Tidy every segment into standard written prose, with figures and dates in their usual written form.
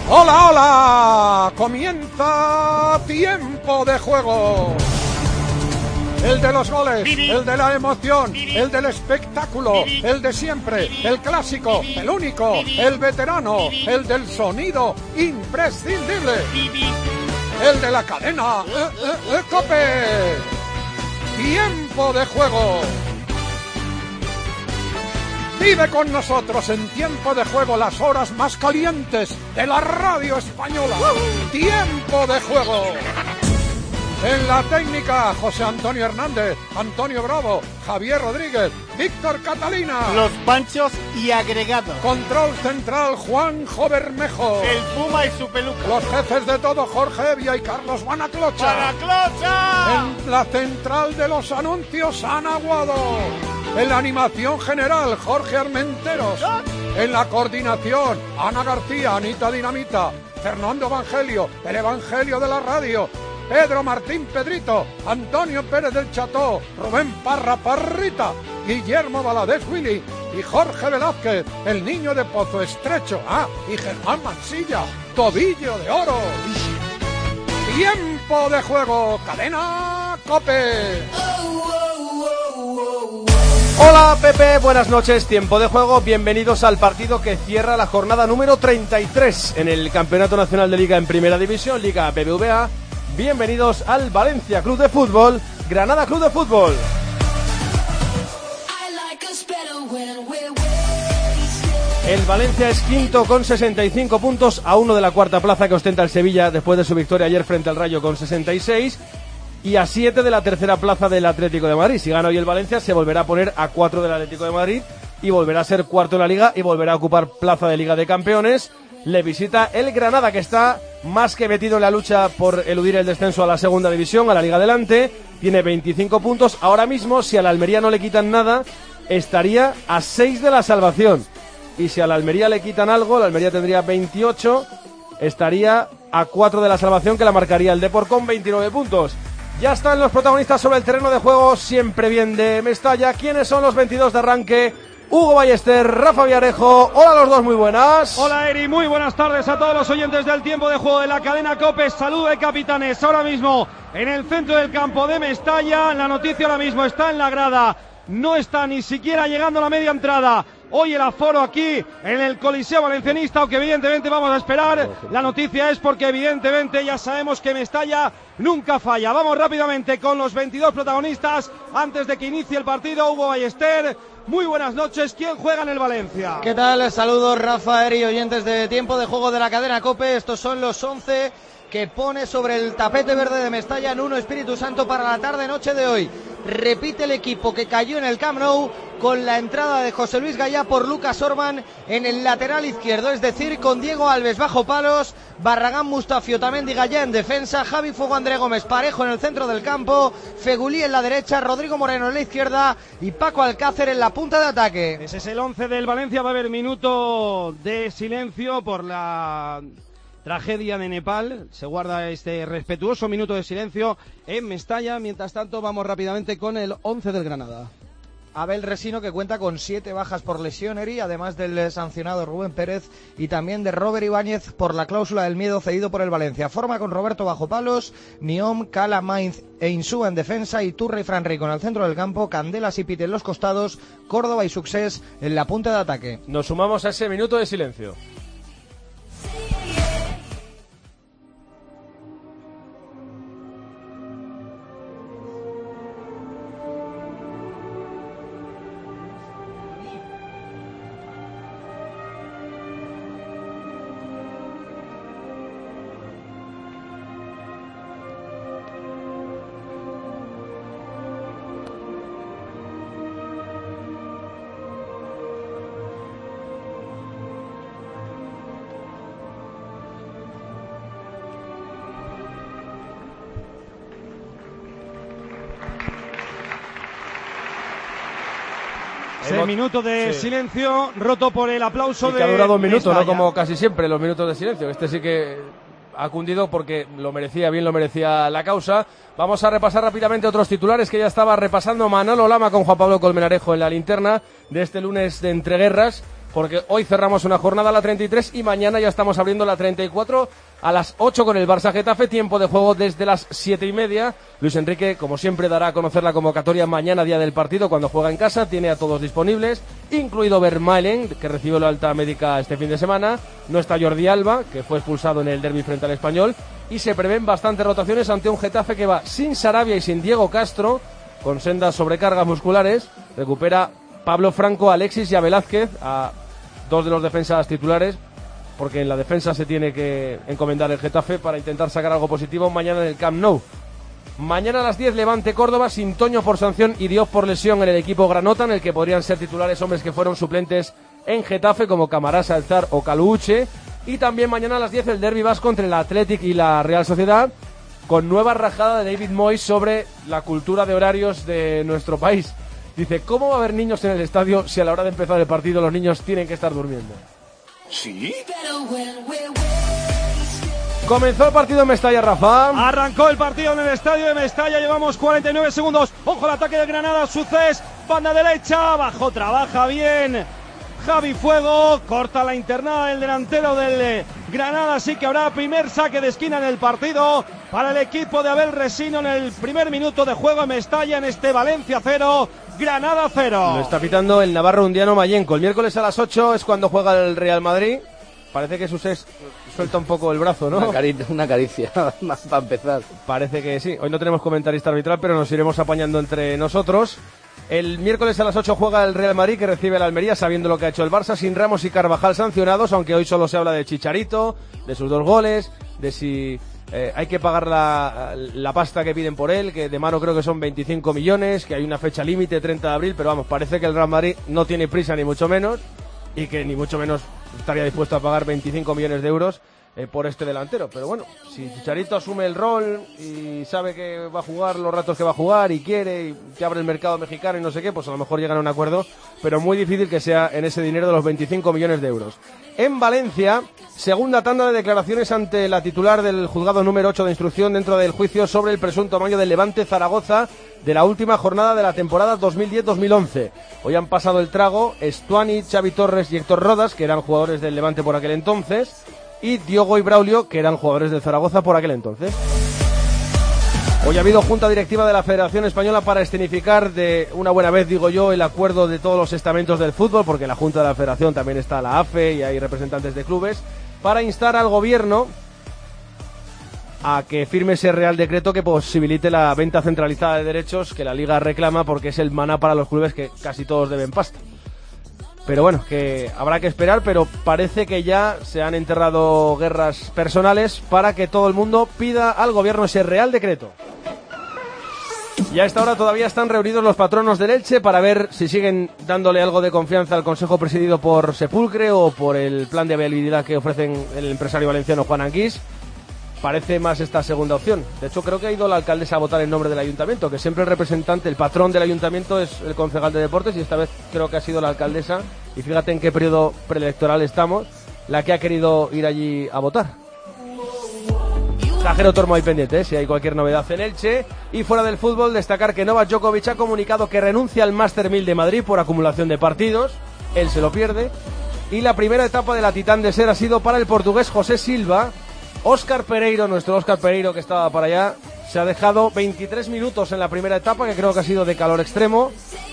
¡Hola, hola! Comienza Tiempo de Juego. El de los goles, el de la emoción, el del espectáculo, el de siempre, el clásico, el único, el veterano, el del sonido imprescindible, el de la cadena COPE. Tiempo de Juego. Vive con nosotros en Tiempo de Juego las horas más calientes de la radio española. Tiempo de Juego. En la técnica, José Antonio Hernández, Antonio Bravo, Javier Rodríguez, Víctor Catalina. Los Panchos y agregados. Control central, Juanjo Bermejo. El Puma y su peluca. Los jefes de todo, Jorge Evia y Carlos Banaclocha. ¡Banaclocha! En la central de los anuncios, Ana Guado. En la animación general, Jorge Armenteros. En la coordinación, Ana García, Anita Dinamita, Fernando Evangelio, el Evangelio de la radio, Pedro Martín Pedrito, Antonio Pérez del Cható, Rubén Parra Parrita, Guillermo Valadez Willy y Jorge Velázquez, el niño de Pozo Estrecho, y Germán Mansilla, Tobillo de Oro. Tiempo de Juego, cadena COPE. Hola Pepe, buenas noches, Tiempo de Juego, bienvenidos al partido que cierra la jornada número 33 en el Campeonato Nacional de Liga en Primera División, Liga BBVA. Bienvenidos al Valencia Club de Fútbol, Granada Club de Fútbol. El Valencia es quinto con 65 puntos, a 1 de la cuarta plaza que ostenta el Sevilla después de su victoria ayer frente al Rayo con 66 y a 7 de la tercera plaza del Atlético de Madrid. Si gana hoy el Valencia se volverá a poner a 4 del Atlético de Madrid y volverá a ser cuarto en la Liga y volverá a ocupar plaza de Liga de Campeones. Le visita el Granada, que está más que metido en la lucha por eludir el descenso a la segunda división, a la Liga Adelante. Tiene 25 puntos. Ahora mismo, si a la Almería no le quitan nada, estaría a 6 de la salvación. Y si a la Almería le quitan algo, la Almería tendría 28, estaría a 4 de la salvación, que la marcaría el Depor con 29 puntos. Ya están los protagonistas sobre el terreno de juego, siempre bien de Mestalla. ¿Quiénes son los 22 de arranque? Hugo Ballester, Rafa Villarejo. Hola a los dos, muy buenas. Hola Eri, muy buenas tardes a todos los oyentes del Tiempo de Juego de la cadena COPE. Saludo de capitanes ahora mismo en el centro del campo de Mestalla. La noticia ahora mismo está en la grada, no está ni siquiera llegando la media entrada. Hoy el aforo aquí en el Coliseo Valencianista, aunque evidentemente vamos a esperar. La noticia es porque evidentemente ya sabemos que Mestalla nunca falla. Vamos rápidamente con los 22 protagonistas antes de que inicie el partido. Hugo Ballester, muy buenas noches. ¿Quién juega en el Valencia? ¿Qué tal? Saludos Rafa, Eri, oyentes de Tiempo de Juego de la cadena COPE. Estos son los 11 que pone sobre el tapete verde de Mestalla Nuno Espíritu Santo para la tarde-noche de hoy. Repite el equipo que cayó en el Camp Nou con la entrada de José Luis Gallá por Lucas Orban en el lateral izquierdo, es decir, con Diego Alves bajo palos, Barragán, Mustafio, Tamendi, Gallá en defensa, Javi Fuego, André Gómez Parejo en el centro del campo, Fegulí en la derecha, Rodrigo Moreno en la izquierda y Paco Alcácer en la punta de ataque. Ese es el 11 del Valencia. Va a haber minuto de silencio por la tragedia de Nepal. Se guarda este respetuoso minuto de silencio en Mestalla. Mientras tanto, vamos rápidamente con el 11 del Granada. Abel Resino, que cuenta con 7 bajas por lesión, Eri, además del sancionado Rubén Pérez y también de Robert Ibáñez por la cláusula del miedo cedido por el Valencia. Forma con Roberto bajo palos, Niom, Cala, Mainz e Insúa en defensa y Turra y Fran Rico en el centro del campo, Candelas y Pite en los costados, Córdoba y Succés en la punta de ataque. Nos sumamos a ese minuto de silencio. Ese minuto de silencio roto por el aplauso que ha durado un minuto, no como casi siempre los minutos de silencio. Este sí que ha cundido porque lo merecía, bien lo merecía la causa. Vamos a repasar rápidamente otros titulares que ya estaba repasando Manolo Lama con Juan Pablo Colmenarejo en la linterna de este lunes de entreguerras. porque hoy cerramos una jornada, la 33, y mañana ya estamos abriendo la 34 a las 8 con el Barça Getafe, tiempo de juego desde las 7:30. Luis Enrique, como siempre, dará a conocer la convocatoria mañana, día del partido, cuando juega en casa. Tiene a todos disponibles, incluido Vermaelen, que recibió la alta médica este fin de semana. No está Jordi Alba, que fue expulsado en el derbi frente al Español, y se prevén bastantes rotaciones ante un Getafe que va sin Sarabia y sin Diego Castro, con sendas sobrecargas musculares. Recupera Pablo Franco, Alexis y a Velázquez, a dos de los defensas titulares, porque en la defensa se tiene que encomendar el Getafe para intentar sacar algo positivo mañana en el Camp Nou. Mañana a las 10, Levante Córdoba, sin Toño por sanción y Diop por lesión en el equipo granota, en el que podrían ser titulares hombres que fueron suplentes en Getafe, como Camarasa, Alzar o Caluche. Y también mañana a las 10, el derbi vasco entre el Athletic y la Real Sociedad, con nueva rajada de David Moyes sobre la cultura de horarios de nuestro país. Dice, ¿cómo va a haber niños en el estadio si a la hora de empezar el partido los niños tienen que estar durmiendo? ¿Sí? Comenzó el partido en Mestalla, Rafa. Arrancó el partido en el estadio de Mestalla, llevamos 49 segundos. Ojo al ataque de Granada, Sucés, banda derecha, abajo, trabaja bien Javi Fuego, corta la internada del delantero del Granada, así que habrá primer saque de esquina en el partido para el equipo de Abel Resino en el primer minuto de juego en Mestalla, en este Valencia 0, Granada 0. Lo está pitando el navarro Undiano Mayenco. El miércoles a las 8 es cuando juega el Real Madrid. Parece que Susés suelta un poco el brazo, ¿no? Una caricia, más para empezar. Parece que sí. Hoy no tenemos comentarista arbitral, pero nos iremos apañando entre nosotros. El miércoles a las 8 juega el Real Madrid, que recibe al Almería, sabiendo lo que ha hecho el Barça, sin Ramos y Carvajal sancionados, aunque hoy solo se habla de Chicharito, de sus 2 goles, de si hay que pagar la pasta que piden por él, que de mano creo que son 25 millones, que hay una fecha límite, 30 de abril, pero vamos, parece que el Real Madrid no tiene prisa ni mucho menos, y que ni mucho menos estaría dispuesto a pagar 25 millones de euros por este delantero. Pero bueno, si Chicharito asume el rol y sabe que va a jugar los ratos que va a jugar y quiere, y que abre el mercado mexicano y no sé qué, pues a lo mejor llegan a un acuerdo, pero muy difícil que sea en ese dinero de los 25 millones de euros. En Valencia, segunda tanda de declaraciones ante la titular del juzgado número 8 de instrucción dentro del juicio sobre el presunto amaño del Levante Zaragoza de la última jornada de la temporada 2010-2011. Hoy han pasado el trago Estuani, Xavi Torres y Héctor Rodas, que eran jugadores del Levante por aquel entonces, y Diogo y Braulio, que eran jugadores del Zaragoza por aquel entonces. Hoy ha habido junta directiva de la Federación Española para escenificar de una buena vez, digo yo, el acuerdo de todos los estamentos del fútbol, porque en la junta de la Federación también está la AFE y hay representantes de clubes, para instar al gobierno a que firme ese Real Decreto que posibilite la venta centralizada de derechos que la Liga reclama, porque es el maná para los clubes, que casi todos deben pasta. Pero bueno, que habrá que esperar, pero parece que ya se han enterrado guerras personales para que todo el mundo pida al gobierno ese Real Decreto. Y a esta hora todavía están reunidos los patronos del Elche para ver si siguen dándole algo de confianza al consejo presidido por Sepulcre o por el plan de viabilidad que ofrecen el empresario valenciano Juan Anguís. Parece más esta segunda opción. De hecho, creo que ha ido la alcaldesa a votar en nombre del ayuntamiento, que siempre el representante, el patrón del ayuntamiento es el concejal de deportes, y esta vez creo que ha sido la alcaldesa, y fíjate en qué periodo preelectoral estamos, la que ha querido ir allí a votar. Tajero Tormo ahí pendiente, si hay cualquier novedad en Elche. Y fuera del fútbol, destacar que Novak Djokovic ha comunicado que renuncia al Master 1000 de Madrid por acumulación de partidos. Él se lo pierde. Y la primera etapa de la Titán de Ser ha sido para el portugués José Silva. Óscar Pereiro, nuestro Óscar Pereiro, que estaba para allá, se ha dejado 23 minutos en la primera etapa, que creo que ha sido de calor extremo.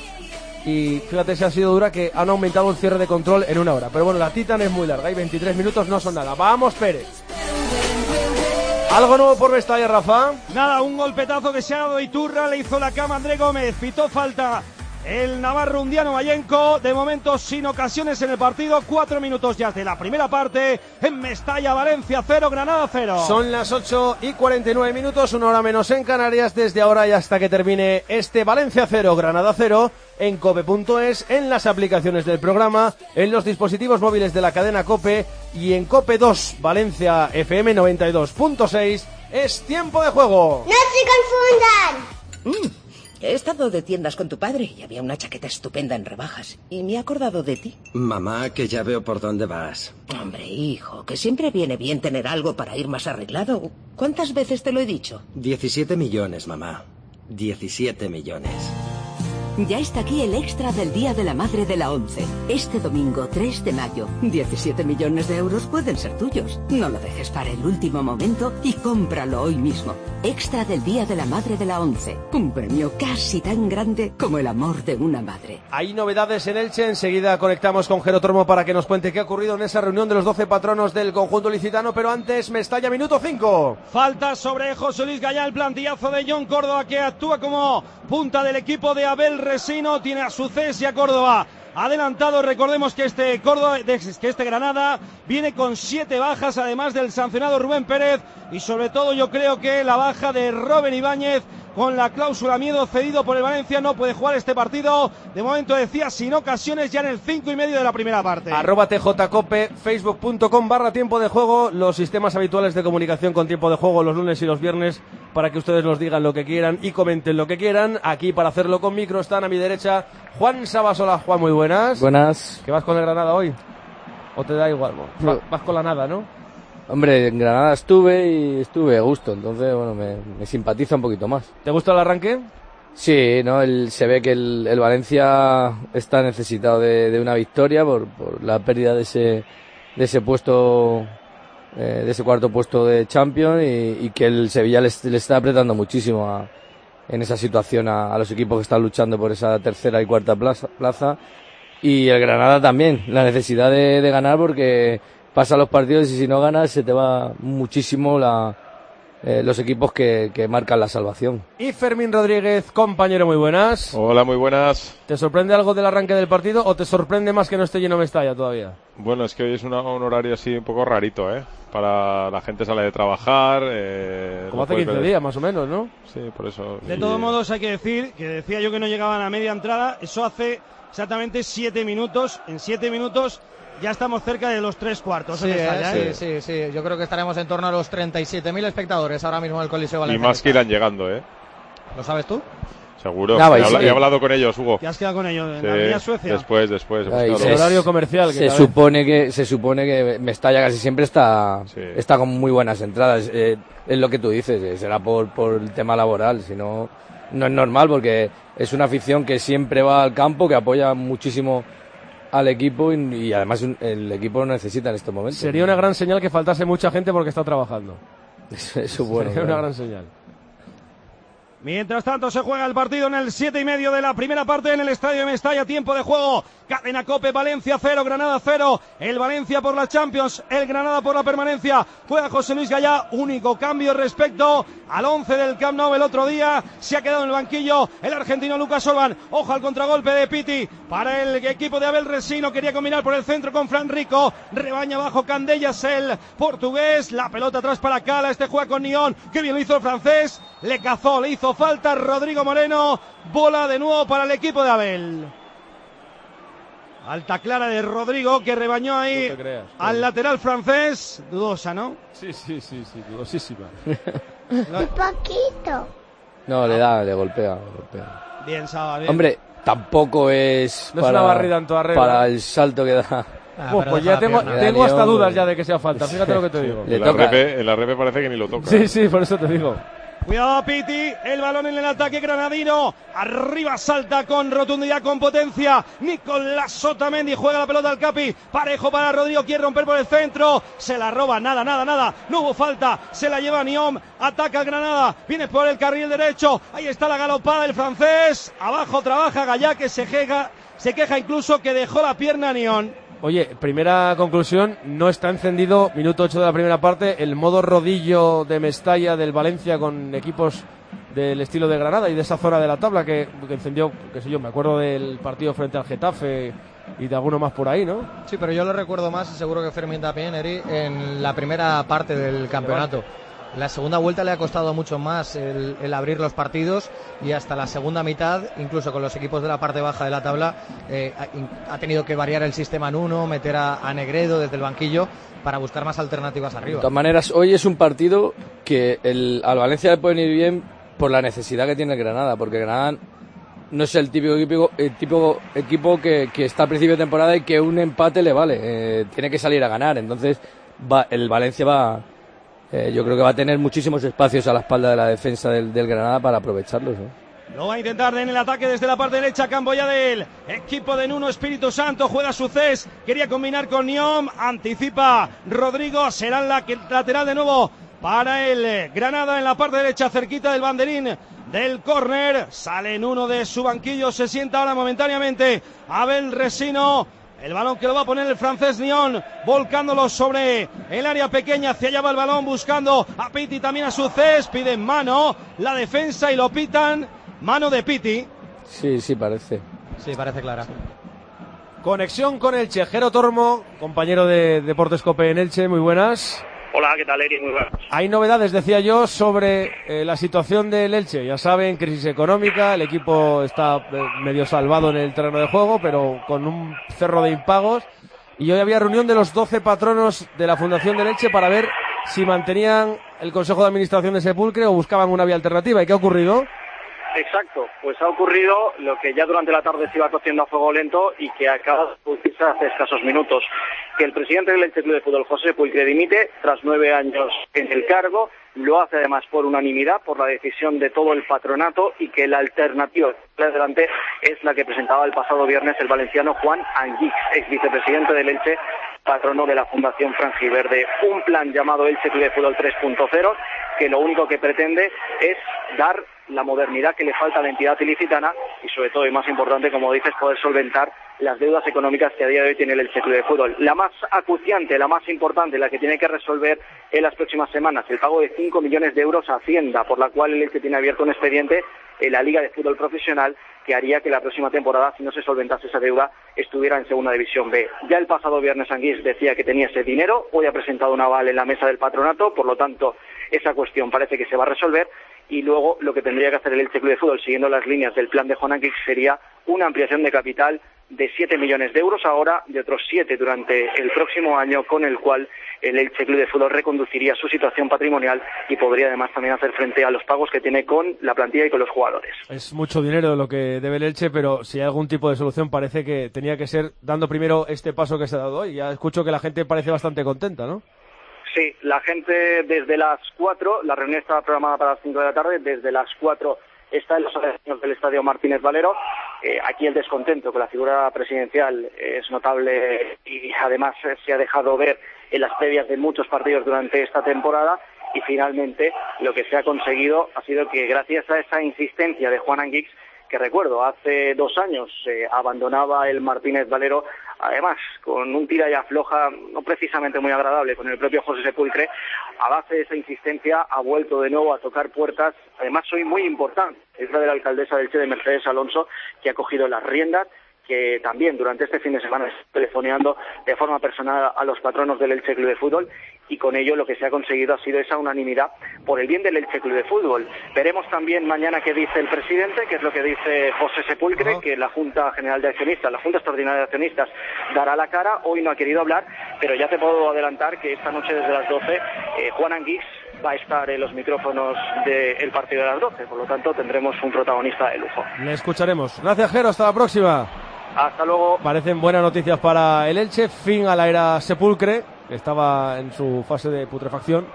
Y fíjate si ha sido dura, que han aumentado el cierre de control en 1 hora. Pero bueno, la Titan es muy larga y 23 minutos no son nada. ¡Vamos, Pérez! ¿Algo nuevo por Mestalla, Rafa? Nada, un golpetazo que se ha dado Iturra, le hizo la cama a André Gómez, pitó falta el navarro Undiano Mayenco, de momento sin ocasiones en el partido, 4 minutos ya de la primera parte, en Mestalla, Valencia 0, Granada 0. Son las 8:49 minutos, 1 hora menos en Canarias, desde ahora y hasta que termine este Valencia 0, Granada 0, en cope.es, en las aplicaciones del programa, en los dispositivos móviles de la cadena COPE y en COPE 2, Valencia FM 92.6, es tiempo de juego. ¡No se confundan! He estado de tiendas con tu padre y había una chaqueta estupenda en rebajas. Y me he acordado de ti. Mamá, que ya veo por dónde vas. Hombre, hijo, que siempre viene bien tener algo para ir más arreglado. ¿Cuántas veces te lo he dicho? 17 millones, mamá. 17 millones. Ya está aquí el extra del Día de la Madre de la ONCE. Este domingo 3 de mayo, 17 millones de euros pueden ser tuyos. No lo dejes para el último momento y cómpralo hoy mismo. Extra del Día de la Madre de la ONCE. Un premio casi tan grande como el amor de una madre. Hay novedades en Elche. Enseguida conectamos con Jero Tormo para que nos cuente qué ha ocurrido en esa reunión de los 12 patronos del conjunto licitano. Pero antes, Mestalla, minuto 5. Falta sobre José Luis Gallá, el plantillazo de John Córdoba, que actúa como punta del equipo de Abel Resino. Tiene a Sucés y a Córdoba adelantado. Recordemos que este Granada viene con 7 bajas, además del sancionado Rubén Pérez, y sobre todo yo creo que la baja de Robert Ibáñez, con la cláusula miedo cedido por el Valencia, no puede jugar este partido. De momento decía sin ocasiones, ya en el 5:30 de la primera parte. @TJCope, facebook.com/tiempo de juego, los sistemas habituales de comunicación con tiempo de juego los lunes y los viernes, para que ustedes nos digan lo que quieran y comenten lo que quieran. Aquí para hacerlo con micro están a mi derecha Juan Sabasola. Juan, muy buenas. Buenas. ¿Qué vas con el Granada hoy? ¿O te da igual? Vas con la nada, ¿no? Hombre, en Granada estuve a gusto, entonces bueno, me simpatiza un poquito más. ¿Te gusta el arranque? Sí, no, se ve que el Valencia está necesitado de una victoria por la pérdida de ese puesto, de ese cuarto puesto de Champions, y que el Sevilla le está apretando muchísimo en esa situación a los equipos que están luchando por esa tercera y cuarta plaza, y el Granada también, la necesidad de ganar, porque pasan los partidos y si no ganas se te va muchísimo los equipos que marcan la salvación. Y Fermín Rodríguez, compañero, muy buenas. Hola, muy buenas. ¿Te sorprende algo del arranque del partido o te sorprende más que no esté lleno Mestalla todavía? Bueno, es que hoy es un horario así un poco rarito, para la gente sale de trabajar. Como hace 15 días más o menos, ¿no? Sí, por eso. De todos modos hay que decir que decía yo que no llegaban a media entrada, eso hace exactamente 7 minutos. En 7 minutos ya estamos cerca de los 3/4. Sí. Yo creo que estaremos en torno a los 37.000 espectadores ahora mismo en el Coliseo Valencia. Y más que irán llegando, ¿Lo sabes tú? Seguro. He hablado con ellos, Hugo. ¿Te has quedado con ellos en la Avenida Suecia? Después. El horario comercial. Se supone que Mestalla casi siempre está con muy buenas entradas. Es lo que tú dices, será por el tema laboral. Si no, no es normal, porque es una afición que siempre va al campo, que apoya muchísimo al equipo, y además el equipo lo necesita en estos momentos. Sería una gran señal que faltase mucha gente porque está trabajando. Eso bueno. Sería una gran señal. Mientras tanto se juega el partido en el 7:30 de la primera parte en el Estadio de Mestalla. Tiempo de juego. Cadena COPE, Valencia 0, Granada 0. El Valencia por la Champions, el Granada por la permanencia. Juega José Luis Gallá. Único cambio respecto al 11 del Camp Nou el otro día. Se ha quedado en el banquillo el argentino Lucas Olban. Ojo al contragolpe de Piti para el equipo de Abel Resino. Quería combinar por el centro con Fran Rico. Rebaña abajo Candellas, el portugués. La pelota atrás para Cala. Este juega con Nión. Qué bien lo hizo el francés. Le cazó, le hizo falta Rodrigo Moreno. Bola de nuevo para el equipo de Abel. Alta clara de Rodrigo, que rebañó ahí al lateral francés. Dudosa, ¿no? Sí, dudosísima. Un poquito. No, le golpea. Bien, Saba, bien. Hombre, tampoco es no es una barrida en toda regla. Para el salto que da. Pues ya tengo hasta dudas ya de que sea falta. Fíjate lo que te digo. En la repe parece que ni lo toca. Sí, por eso te digo. Cuidado Piti, el balón en el ataque granadino, arriba salta con rotundidad, con potencia, Nicolás Otamendi juega la pelota al Capi, parejo para Rodrigo, quiere romper por el centro, se la roba, nada, no hubo falta, se la lleva Niom, ataca el Granada, viene por el carril derecho, ahí está la galopada del francés, abajo trabaja Gallá, que se queja incluso que dejó la pierna a Nión. Oye, primera conclusión, no está encendido, minuto 8 de la primera parte, el modo rodillo de Mestalla del Valencia con equipos del estilo de Granada y de esa zona de la tabla que encendió, qué sé yo, me acuerdo del partido frente al Getafe y de alguno más por ahí, ¿no? Sí, pero yo lo recuerdo más, y seguro que Fermín también, Eri, en la primera parte del campeonato. La segunda vuelta le ha costado mucho más el abrir los partidos, y hasta la segunda mitad, incluso con los equipos de la parte baja de la tabla, ha tenido que variar el sistema en uno, meter a Negredo desde el banquillo para buscar más alternativas arriba. De todas maneras, hoy es un partido que al Valencia le puede ir bien por la necesidad que tiene el Granada, porque Granada no es el típico equipo que está al principio de temporada y que un empate le vale, tiene que salir a ganar. Entonces el Valencia yo creo que va a tener muchísimos espacios a la espalda de la defensa del Granada para aprovecharlos, ¿no? Lo va a intentar en el ataque desde la parte derecha, campo ya del equipo de Nuno Espíritu Santo, juega Sucés, quería combinar con Niom, anticipa Rodrigo, será la lateral de nuevo para el Granada en la parte derecha, cerquita del banderín del córner, sale Nuno de su banquillo, se sienta ahora momentáneamente Abel Resino. El balón que lo va a poner el francés Nion, volcándolo sobre el área pequeña, hacia allá va el balón, buscando a Piti, también a Sucés, piden mano, la defensa y lo pitan, mano de Piti. Sí, parece. Sí, parece clara. Conexión con Elche, Jero Tormo, compañero de Deportes Cope en Elche, muy buenas. Hola, ¿qué tal, Eri? Muy buenas. Hay novedades, decía yo, sobre la situación del Elche. Ya saben, crisis económica, el equipo está medio salvado en el terreno de juego, pero con un cerro de impagos. Y hoy había reunión de los 12 patronos de la Fundación del Elche para ver si mantenían el Consejo de Administración de Sepulcre o buscaban una vía alternativa. ¿Y qué ha ocurrido? Exacto, pues ha ocurrido lo que ya durante la tarde se iba cociendo a fuego lento y que acaba de producirse hace escasos minutos, que el presidente del Elche Club de Fútbol, José Sepulcre, dimite tras 9 años en el cargo, lo hace además por unanimidad, por la decisión de todo el patronato, y que la alternativa adelante es la que presentaba el pasado viernes el valenciano Juan Anguix, ex vicepresidente del Elche, patrono de la Fundación Franjiverde. Un plan llamado Elche Club de Fútbol 3.0, que lo único que pretende es dar la modernidad que le falta a la entidad ilicitana y, sobre todo, y más importante, como dices, poder solventar las deudas económicas que a día de hoy tiene el Elche Club de Fútbol. La más acuciante, la más importante, la que tiene que resolver en las próximas semanas, el pago de 5 millones de euros a Hacienda, por la cual el Elche tiene abierto un expediente en la Liga de Fútbol Profesional que haría que la próxima temporada, si no se solventase esa deuda, estuviera en Segunda División B. Ya el pasado viernes Anguís decía que tenía ese dinero, hoy ha presentado un aval en la mesa del patronato, por lo tanto esa cuestión parece que se va a resolver, y luego lo que tendría que hacer el Elche Club de Fútbol, siguiendo las líneas del plan de Juan Anguix, sería una ampliación de capital de 7 millones de euros ahora, de otros 7 durante el próximo año, con el cual el Elche Club de Fútbol reconduciría su situación patrimonial y podría además también hacer frente a los pagos que tiene con la plantilla y con los jugadores. Es mucho dinero lo que debe el Elche, pero si hay algún tipo de solución parece que tenía que ser dando primero este paso que se ha dado hoy. Ya escucho que la gente parece bastante contenta, ¿no? Sí, la gente desde las 4, la reunión estaba programada para las 5 de la tarde, desde las 4 está en los alrededores del Estadio Martínez Valero. Aquí el descontento con la figura presidencial es notable y además se ha dejado ver en las previas de muchos partidos durante esta temporada, y finalmente lo que se ha conseguido ha sido que, gracias a esa insistencia de Juan Anguix, que recuerdo, hace 2 años abandonaba el Martínez Valero, además con un tira y afloja no precisamente muy agradable con el propio José Sepulcre, a base de esa insistencia ha vuelto de nuevo a tocar puertas, además hoy muy importante, es la de la alcaldesa del Elche, de Mercedes Alonso, que ha cogido las riendas, que también durante este fin de semana está telefoneando de forma personal a los patronos del Elche Club de Fútbol, y con ello lo que se ha conseguido ha sido esa unanimidad por el bien del Elche Club de Fútbol. Veremos también mañana qué dice el presidente, qué es lo que dice José Sepulcre, que la Junta General de Accionistas, la Junta Extraordinaria de Accionistas, dará la cara. Hoy no ha querido hablar, pero ya te puedo adelantar que esta noche desde las 12 Juan Anguix va a estar en los micrófonos del partido de las 12, por lo tanto tendremos un protagonista de lujo. Le escucharemos. Gracias, Jero, hasta la próxima. Hasta luego. Parecen buenas noticias para el Elche, fin a la era Sepulcre, que estaba en su fase de putrefacción,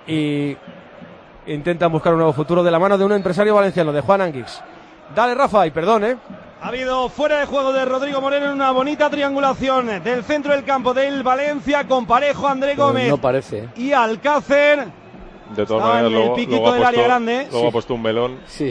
y intentan buscar un nuevo futuro de la mano de un empresario valenciano, de Juan Anguix. Dale, Rafa, y perdón, Ha habido fuera de juego de Rodrigo Moreno en una bonita triangulación del centro del campo del Valencia, con Parejo, André Gómez no parece, y Alcácer. De todas maneras, luego ha puesto un melón. Sí.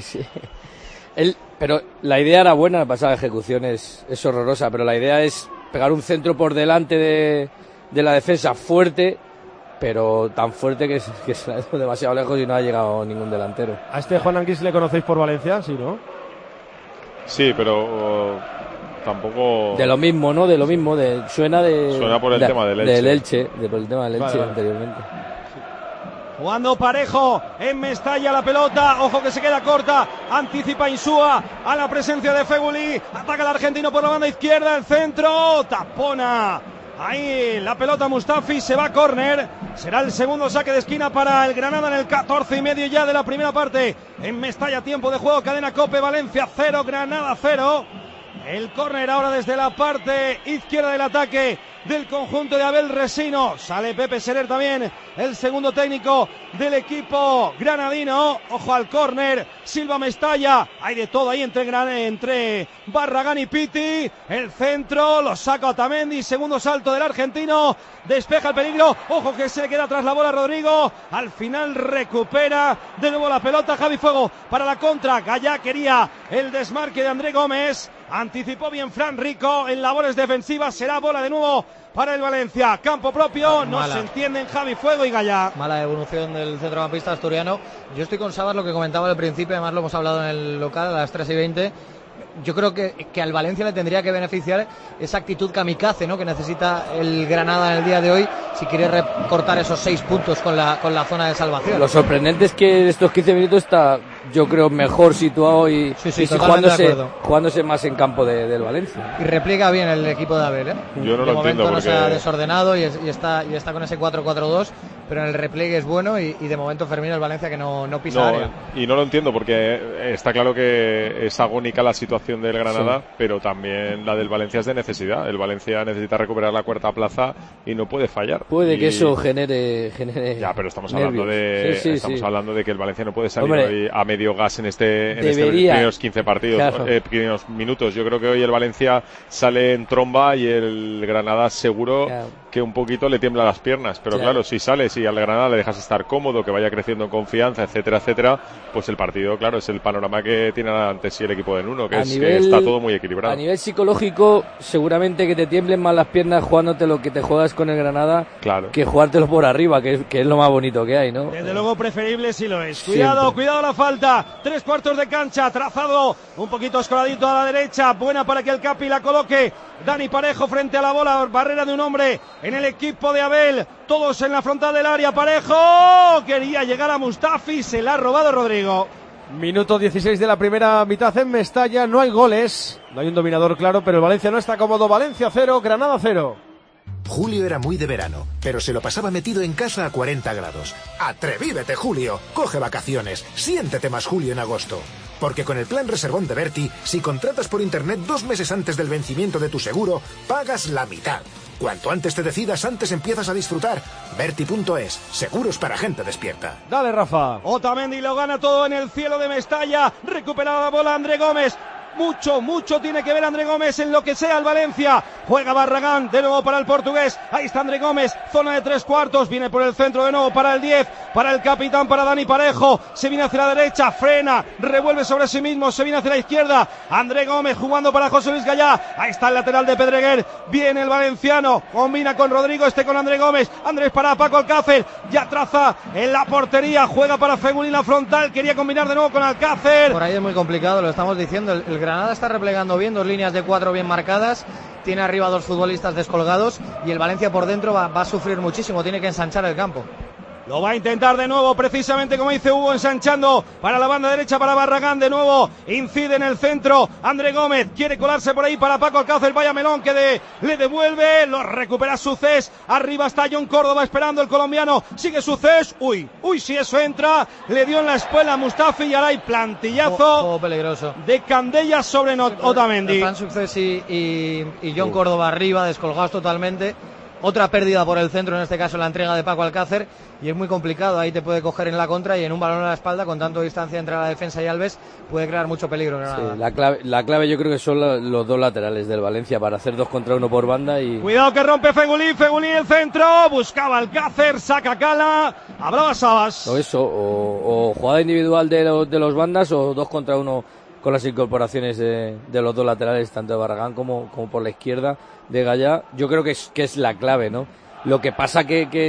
Pero la idea era buena, la pasada ejecución es horrorosa, pero la idea es pegar un centro por delante de la defensa fuerte, pero tan fuerte que se ha ido demasiado lejos y no ha llegado ningún delantero. ¿A este Juan Anguix le conocéis por Valencia? Sí, ¿no? Sí, pero tampoco... De lo mismo, ¿no? Suena por el tema del Elche. Del Elche, por el tema del Elche vale. Anteriormente. Jugando Parejo en Mestalla, la pelota, ojo que se queda corta, anticipa Insúa a la presencia de Feguli, ataca el argentino por la banda izquierda, el centro, tapona ahí la pelota Mustafi, se va a córner, será el segundo saque de esquina para el Granada en el 14:30 ya de la primera parte. En Mestalla, tiempo de juego, cadena COPE, Valencia 0, Granada 0. El córner ahora desde la parte izquierda del ataque del conjunto de Abel Resino. Sale Pepe Serer también, el segundo técnico del equipo granadino. Ojo al córner, Silva Mestalla. Hay de todo ahí entre Barragán y Piti. El centro, lo saca Otamendi. Segundo salto del argentino. Despeja el peligro. Ojo que se le queda tras la bola Rodrigo. Al final recupera de nuevo la pelota Javi Fuego para la contra. Gallá quería el desmarque de André Gómez. Anticipó bien Fran Rico en labores defensivas. Será bola de nuevo para el Valencia. Campo propio, no se entienden Javi Fuego y Gallá. Mala evolución del centrocampista asturiano. Yo estoy con Sabas, lo que comentaba al principio, además lo hemos hablado en el local a las 3:20. Yo creo que al Valencia le tendría que beneficiar esa actitud kamikaze, ¿no?, que necesita el Granada en el día de hoy si quiere recortar esos 6 puntos con la zona de salvación. Lo sorprendente es que estos 15 minutos está, yo creo, mejor situado y jugándose más en campo del Valencia. Y repliega bien el equipo de Abel, ¿eh? Yo no de lo momento entiendo no se ha desordenado y está con ese 4-4-2, pero en el repliegue es bueno y de momento Fermín el Valencia que no pisa área. Y no lo entiendo porque está claro que es agónica la situación del Granada, pero también la del Valencia es de necesidad. El Valencia necesita recuperar la cuarta plaza y no puede fallar. Puede que eso genere ya, pero estamos nervios. hablando de que el Valencia no puede salir Hombre, hoy a medio gas en estos primeros 15 partidos, claro. Primeros minutos. Yo creo que hoy el Valencia sale en tromba y el Granada seguro que un poquito le tiembla las piernas, pero claro, si sales y al Granada le dejas estar cómodo, que vaya creciendo en confianza, etcétera, etcétera, pues el partido, claro, es el panorama que tiene ante sí el equipo de Nuno, que está todo muy equilibrado. A nivel psicológico, seguramente que te tiemblen más las piernas jugándote lo que te juegas con el Granada, que jugártelo por arriba, que es lo más bonito que hay, ¿no? Desde luego preferible si lo es. Cuidado la falta. 3/4 de cancha, trazado un poquito escoradito a la derecha. Buena para que el Capi la coloque. Dani Parejo frente a la bola, barrera de un hombre en el equipo de Abel. Todos en la frontal del área. Parejo quería llegar a Mustafi, se la ha robado Rodrigo. Minuto 16 de la primera mitad en Mestalla, no hay goles, no hay un dominador claro, pero el Valencia no está cómodo. Valencia 0, Granada 0. Julio era muy de verano, pero se lo pasaba metido en casa a 40 grados. ¡Atrevívete, Julio! Coge vacaciones, siéntete más Julio en agosto. Porque con el plan Reservón de Berti, si contratas por internet 2 meses antes del vencimiento de tu seguro, pagas la mitad. Cuanto antes te decidas, antes empiezas a disfrutar. Berti.es, seguros para gente despierta. Dale, Rafa. Otamendi lo gana todo en el cielo de Mestalla. Recupera la bola André Gómez. Mucho tiene que ver André Gómez en lo que sea el Valencia. Juega Barragán de nuevo para el portugués. Ahí está André Gómez, zona de 3/4. Viene por el centro de nuevo para el 10, para el capitán, para Dani Parejo. Se viene hacia la derecha, frena, revuelve sobre sí mismo, se viene hacia la izquierda. André Gómez jugando para José Luis Gallá. Ahí está el lateral de Pedreguer. Viene el valenciano, combina con Rodrigo, con André Gómez. Andrés para Paco Alcácer, ya traza en la portería, juega para Fegulín la frontal. Quería combinar de nuevo con Alcácer. Por ahí es muy complicado, lo estamos diciendo. El Granada está replegando bien, 2 líneas de 4 bien marcadas, tiene arriba 2 futbolistas descolgados y el Valencia por dentro va a sufrir muchísimo, tiene que ensanchar el campo. Lo va a intentar de nuevo, precisamente como dice Hugo, ensanchando para la banda derecha para Barragán. De nuevo incide en el centro André Gómez, quiere colarse por ahí para Paco Alcácer. Vaya melón que le devuelve, lo recupera Sucés. Arriba está John Córdoba esperando el colombiano, sigue Sucés. Uy, si eso entra, le dio en la espalda a Mustafi y ahora hay plantillazo peligroso de Candella sobre Otamendi. Están Sucés y John Córdoba arriba, descolgados totalmente. Otra pérdida por el centro, en este caso la entrega de Paco Alcácer, y es muy complicado, ahí te puede coger en la contra y en un balón a la espalda con tanto distancia entre la defensa y Alves puede crear mucho peligro. Sí, la clave yo creo que son los 2 laterales del Valencia para hacer 2 contra 1 por banda y... Cuidado que rompe Fegulín el centro, buscaba Alcácer, saca Cala, hablaba Sabas. O jugada individual de los bandas o 2 contra 1 con las incorporaciones de los 2 laterales, tanto de Barragán como por la izquierda de Gallá. Yo creo que es la clave, ¿no? Lo que pasa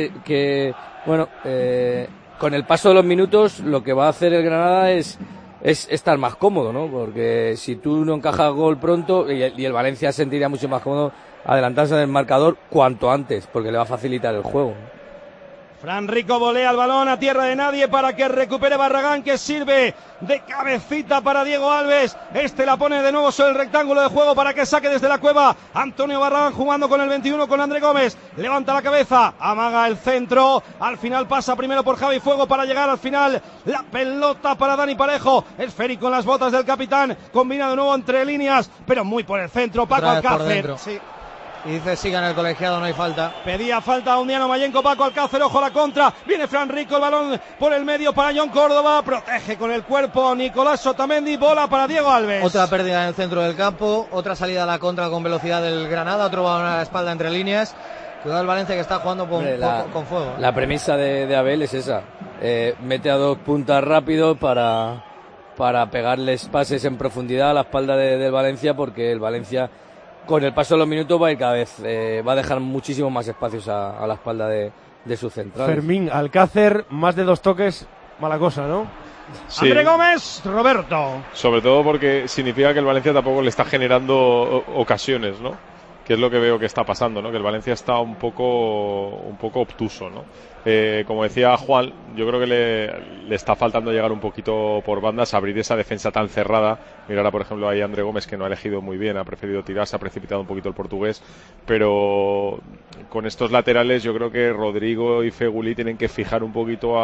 con el paso de los minutos lo que va a hacer el Granada es estar más cómodo, ¿no? Porque si tú no encajas gol pronto y el Valencia se sentiría mucho más cómodo adelantarse en el marcador cuanto antes, porque le va a facilitar el juego. Fran Rico volea el balón a tierra de nadie para que recupere Barragán, que sirve de cabecita para Diego Alves. Este la pone de nuevo sobre el rectángulo de juego para que saque desde la cueva. Antonio Barragán jugando con el 21 con André Gómez. Levanta la cabeza, amaga el centro. Al final pasa primero por Javi Fuego para llegar al final. La pelota para Dani Parejo. Esférico en las botas del capitán. Combina de nuevo entre líneas, pero muy por el centro. Paco Alcácer. Sí. Y dice, sigan el colegiado, no hay falta. Pedía falta a Undiano Mayenco, Paco Alcácer, ojo a la contra. Viene Fran Rico, el balón por el medio para John Córdoba. Protege con el cuerpo Nicolás Otamendi, bola para Diego Alves. Otra pérdida en el centro del campo, otra salida a la contra con velocidad del Granada, otro balón a la espalda entre líneas. Cuidado el Valencia que está jugando con fuego. La premisa de Abel es esa. Mete a dos puntas rápido para pegarles pases en profundidad a la espalda del Valencia, porque el Valencia, con el paso de los minutos, va a ir cada vez, va a dejar muchísimos más espacios a la espalda de su central. Fermín, Alcácer, más de 2 toques, mala cosa, ¿no? Sí. André Gómez, Roberto. Sobre todo porque significa que el Valencia tampoco le está generando ocasiones, ¿no? Que es lo que veo que está pasando, ¿no? Que el Valencia está un poco obtuso, ¿no? Como decía Juan, yo creo que le está faltando llegar un poquito por bandas, abrir esa defensa tan cerrada. Mirar, por ejemplo, ahí a André Gómez, que no ha elegido muy bien, ha preferido tirar, se ha precipitado un poquito el portugués, pero con estos laterales yo creo que Rodrigo y Fegulí tienen que fijar un poquito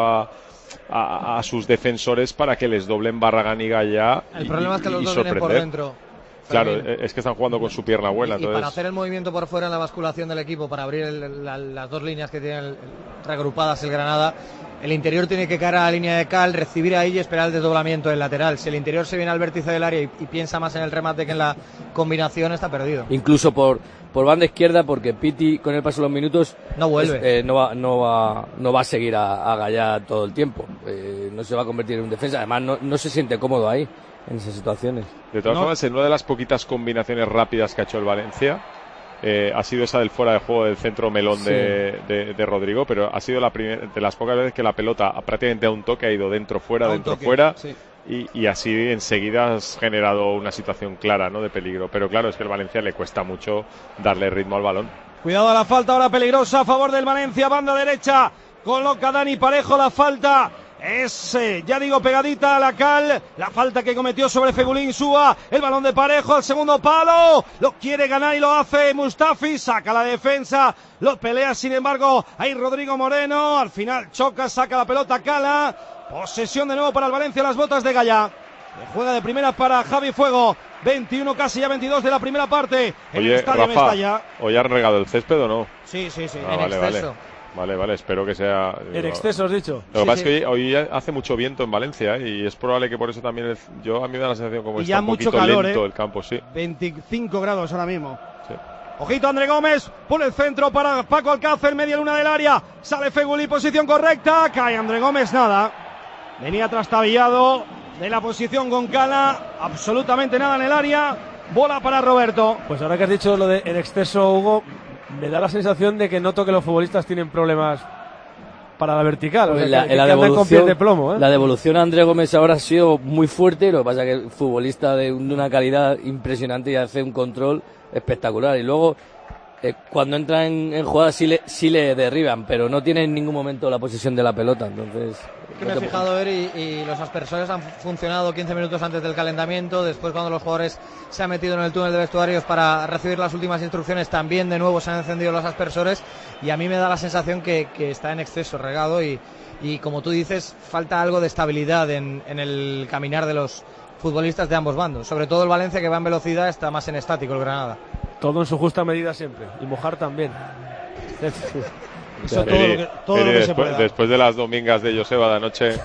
a sus defensores para que les doblen Barragán y Gallá. El problema es que los dos vienen por dentro. Claro, es que están jugando con su pierna buena. Y para hacer el movimiento por fuera en la basculación del equipo, para abrir las dos líneas que tienen reagrupadas el Granada, el interior tiene que caer a la línea de cal, recibir ahí y esperar el desdoblamiento del lateral. Si el interior se viene al vértice del área y piensa más en el remate que en la combinación, está perdido. Incluso por banda izquierda, porque Piti, con el paso de los minutos, no vuelve. No va a seguir a Gallá todo el tiempo. No se va a convertir en un defensa. Además, no se siente cómodo ahí, en esas situaciones. De todas formas, en una de las poquitas combinaciones rápidas que ha hecho el Valencia, ha sido esa del fuera de juego del centro melón de Rodrigo, pero ha sido de las pocas veces que la pelota prácticamente a un toque ha ido dentro fuera, sí. y así enseguida has generado una situación clara, ¿no?, de peligro. Pero claro, es que el Valencia le cuesta mucho darle ritmo al balón. Cuidado a la falta ahora peligrosa a favor del Valencia, banda derecha, coloca Dani Parejo la falta. Es, ya digo, pegadita a la cal, la falta que cometió sobre Fegulín Súa, el balón de Parejo al segundo palo, lo quiere ganar y lo hace Mustafi, saca la defensa, lo pelea sin embargo, ahí Rodrigo Moreno, al final choca, saca la pelota Cala, posesión de nuevo para el Valencia, las botas de Gallá, juega de primera para Javi Fuego, 21 casi ya 22 de la primera parte, en el estadio Mestalla. ¿Hoy han regado el césped o no? Sí, en exceso. Vale, espero que sea... En exceso, has dicho. Lo que pasa es que hoy hace mucho viento en Valencia, y es probable que por eso también a mí me da la sensación como está un poquito calor, lento el campo, sí. 25 grados ahora mismo. Sí. Ojito André Gómez, por el centro para Paco Alcácer, media luna del área, sale Fegulí, posición correcta, cae André Gómez, nada. Venía trastabillado de la posición con Cala, absolutamente nada en el área, bola para Roberto. Pues ahora que has dicho lo de en exceso, Hugo, me da la sensación de que noto que los futbolistas tienen problemas para la vertical, o sea, que andan con pies de plomo, ¿eh? La devolución a André Gómez ahora ha sido muy fuerte, lo que pasa es que el futbolista de una calidad impresionante y hace un control espectacular, y luego cuando entra en jugada sí le derriban, pero no tiene en ningún momento la posesión de la pelota, entonces... Que me he fijado ver y los aspersores han funcionado 15 minutos antes del calentamiento, después cuando los jugadores se han metido en el túnel de vestuarios para recibir las últimas instrucciones, también de nuevo se han encendido los aspersores, y a mí me da la sensación que está en exceso regado y como tú dices, falta algo de estabilidad en el caminar de los futbolistas de ambos bandos, sobre todo el Valencia, que va en velocidad, está más en estático el Granada. Todo en su justa medida siempre, y mojar también. Eso todo lo que se pueda. Después de las domingas de Joseba de anoche.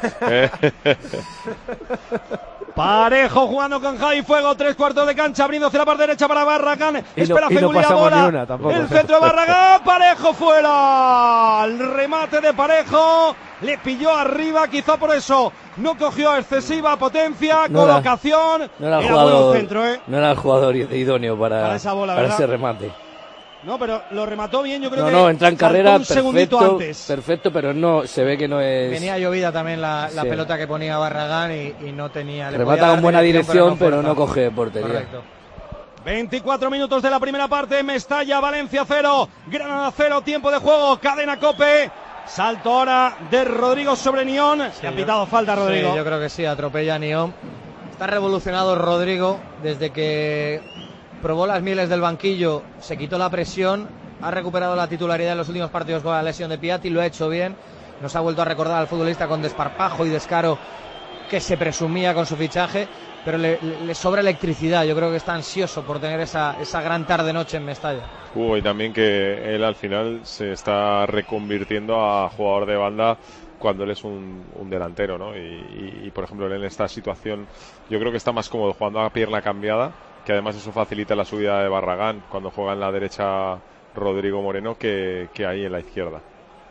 Parejo jugando con Javi Fuego, 3/4 de cancha, abriendo hacia la parte derecha para Barragán. Espera Fegulí la bola. El centro de Barragán, Parejo fuera. El remate de Parejo le pilló arriba, quizá por eso no cogió excesiva potencia, colocación. No era el jugador idóneo para esa bola, para ese remate. No, pero lo remató bien, yo creo que... No, entra en carrera perfecto, pero no, se ve que no es... Venía llovida también la pelota que ponía Barragán y no tenía... Remata con buena dirección, pero no coge portería. Correcto. 24 minutos de la primera parte, Mestalla, Valencia 0, Granada 0, tiempo de juego, Cadena COPE, Salto ahora de Rodrigo sobre Nión. Sí, ¿le ha pitado falta, Rodrigo? Sí, yo creo que sí, atropella a Nión. Está revolucionado Rodrigo desde que probó las mieles del banquillo, se quitó la presión, ha recuperado la titularidad en los últimos partidos con la lesión de Piatti, lo ha hecho bien. Nos ha vuelto a recordar al futbolista con desparpajo y descaro que se presumía con su fichaje, pero le sobra electricidad. Yo creo que está ansioso por tener esa gran tarde-noche en Mestalla. Y también que él al final se está reconvirtiendo a jugador de banda cuando él es un delantero, ¿no? Y por ejemplo, él en esta situación yo creo que está más cómodo jugando a pierna cambiada, que además eso facilita la subida de Barragán cuando juega en la derecha Rodrigo Moreno que ahí en la izquierda.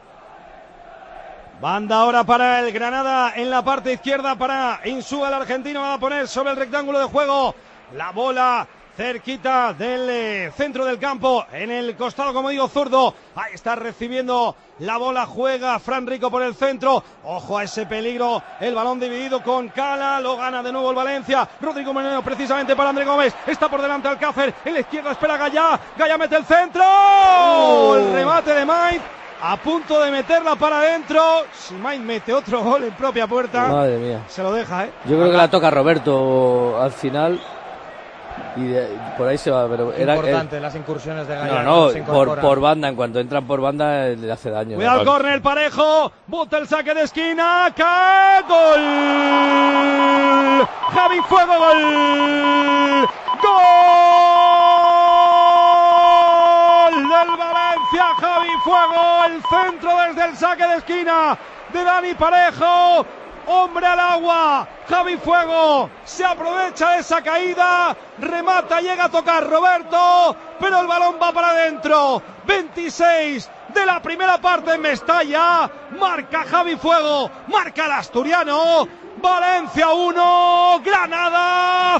Banda ahora para el Granada en la parte izquierda para Insúa, el argentino. Va a poner sobre el rectángulo de juego la bola cerquita del centro del campo, en el costado, como digo, zurdo. Ahí está recibiendo la bola, juega Fran Rico por el centro. Ojo a ese peligro, el balón dividido con Cala, lo gana de nuevo el Valencia. Rodrigo Moreno precisamente para André Gómez, está por delante Alcácer, en la izquierda espera Gallá, Gallá mete el centro, el remate de Maiz, a punto de meterla para adentro. Si Maiz mete otro gol en propia puerta, madre mía, se lo deja, Yo creo que la toca Roberto al final y por ahí se va, pero era importante las incursiones de Gallá. No, por banda, en cuanto entran por banda le hace daño. Cuidado el córner, Parejo, bota el saque de esquina, ¡ca! ¡Gol! Javi Fuego, gol. ¡Gol del Valencia! Javi Fuego, el centro desde el saque de esquina de Dani Parejo. Hombre al agua, Javi Fuego se aprovecha de esa caída, remata, llega a tocar Roberto, pero el balón va para adentro. 26 de la primera parte en Mestalla, marca Javi Fuego, marca el asturiano. Valencia 1, Granada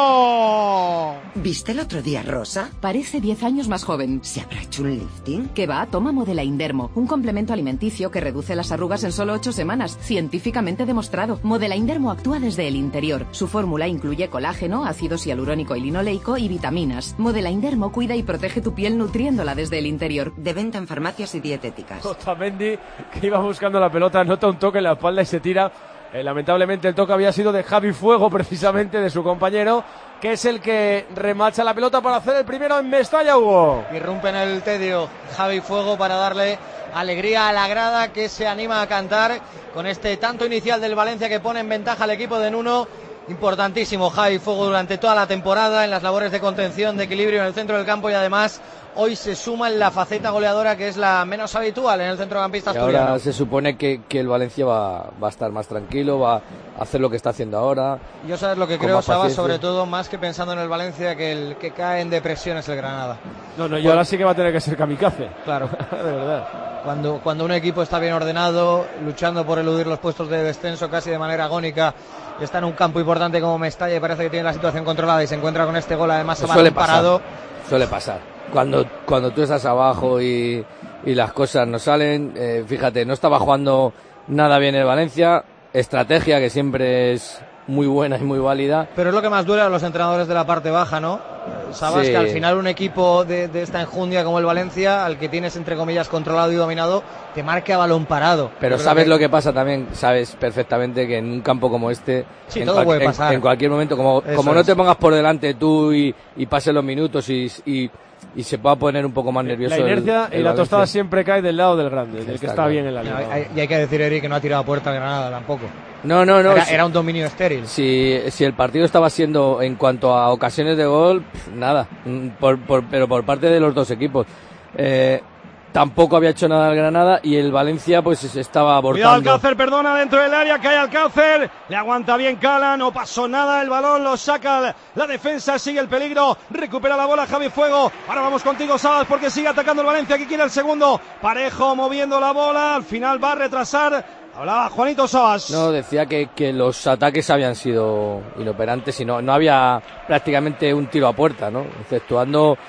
0. ¿Viste el otro día Rosa? Parece 10 años más joven. ¿Se habrá hecho un lifting? Que va, toma Modelain Dermo, un complemento alimenticio que reduce las arrugas en solo 8 semanas, científicamente demostrado. Modelain Dermo actúa desde el interior. Su fórmula incluye colágeno, ácido hialurónico y linoleico y vitaminas. Modelain Dermo cuida y protege tu piel nutriéndola desde el interior. De venta en farmacias y dietéticas. Otamendi, que iba buscando la pelota, nota un toque en la espalda y se tira. Lamentablemente el toque había sido de Javi Fuego, precisamente de su compañero, que es el que remacha la pelota para hacer el primero en Mestalla, Hugo. Irrumpe en el tedio Javi Fuego para darle alegría a la grada, que se anima a cantar con este tanto inicial del Valencia que pone en ventaja al equipo de Nuno. Importantísimo Javi Fuego durante toda la temporada en las labores de contención, de equilibrio en el centro del campo, y además hoy se suma en la faceta goleadora, que es la menos habitual en el centrocampista asturiano. Ahora se supone que el Valencia va a estar más tranquilo, va a hacer lo que está haciendo ahora. Yo sabes lo que creo, Saba, sobre todo más que pensando en el Valencia, que el que cae en depresión es el Granada. No, y ahora sí que va a tener que ser kamikaze. Claro, de verdad. Cuando un equipo está bien ordenado, luchando por eludir los puestos de descenso casi de manera agónica, está en un campo importante como Mestalla y parece que tiene la situación controlada y se encuentra con este gol además parado. Suele pasar. Cuando tú estás abajo y las cosas no salen, fíjate, no estaba jugando nada bien el Valencia, estrategia que siempre es muy buena y muy válida. Pero es lo que más duele a los entrenadores de la parte baja, ¿no? Sabes sí. Que al final un equipo de esta enjundia como el Valencia, al que tienes entre comillas controlado y dominado, te marca a balón parado. Pero sabes lo que pasa también, sabes perfectamente que en un campo como este, sí, todo puede pasar. En cualquier momento, como no te pongas por delante tú y pasen los minutos y se pueda poner un poco más nervioso. La inercia y la tostada siempre cae del lado del grande, del que está bien en la liga. Y hay que decir, Eric, que no ha tirado a puerta Granada tampoco. No. Era un dominio estéril. Si el partido estaba siendo, en cuanto a ocasiones de gol, nada. Pero por parte de los dos equipos. Tampoco había hecho nada el Granada y el Valencia pues se estaba abortando. Cuidado Alcácer, perdona, dentro del área cae Alcácer, le aguanta bien Cala, no pasó nada, el balón lo saca la defensa, sigue el peligro, recupera la bola Javi Fuego. Ahora vamos contigo, Sabas, porque sigue atacando el Valencia, aquí quiere el segundo. Parejo moviendo la bola, al final va a retrasar. Hablaba Juanito Sabas. No, decía que los ataques habían sido inoperantes y no había prácticamente un tiro a puerta, ¿no? Exceptuando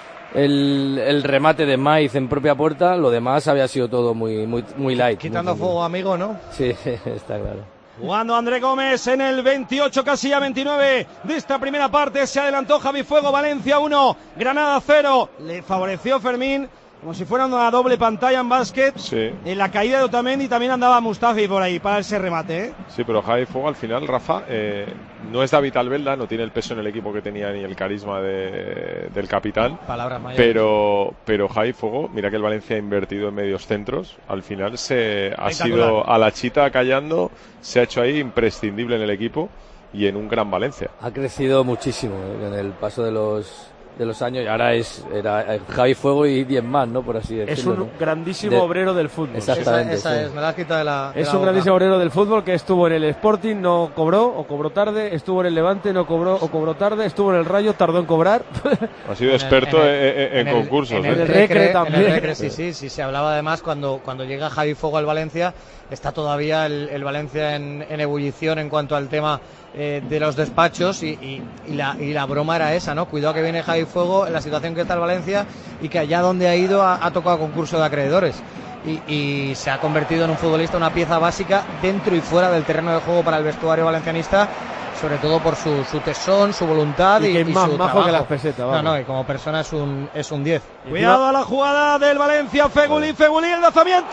el remate de Maiz en propia puerta, lo demás había sido todo muy light. Quitando fuego amigo, ¿no? Sí, está claro. Jugando André Gómez en el 28, casi a 29 de esta primera parte. Se adelantó Javi Fuego, Valencia 1, Granada 0. Le favoreció Fermín como si fuera una doble pantalla en básquet. Sí. En la caída de Otamendi también andaba Mustafi por ahí para ese remate, ¿eh? Sí, pero Javi Fuego al final, Rafa, no es David Albelda, no tiene el peso en el equipo que tenía ni el carisma del capitán. Palabras mayores. Pero Javi Fuego, mira que el Valencia ha invertido en medios centros, al final ha sido a la chita callando, se ha hecho ahí imprescindible en el equipo y en un gran Valencia. Ha crecido muchísimo en el paso de los años y ahora era Javi Fuego y 10 más, ¿no? Por así decirlo. Es un grandísimo obrero del fútbol. Exactamente. Esa es, me la has quitado de la. Es un grandísimo obrero del fútbol que estuvo en el Sporting, no cobró o cobró tarde, estuvo en el Levante, no cobró o cobró tarde, estuvo en el Rayo, tardó en cobrar. Ha sido experto en concursos. En el Recre también. En el Recre, sí. Se hablaba además cuando llega Javi Fuego al Valencia, está todavía el Valencia en ebullición en cuanto al tema de los despachos y la broma era esa, ¿no? Cuidado que viene Javi Fuego en la situación que está el Valencia y que allá donde ha ido ha tocado concurso de acreedores y se ha convertido en un futbolista, una pieza básica dentro y fuera del terreno de juego para el vestuario valencianista, sobre todo por su tesón, su voluntad y más su majo trabajo. que las pesetas, vamos. No, y como persona es un 10. Cuidado a la jugada del Valencia, Feguli, el lanzamiento,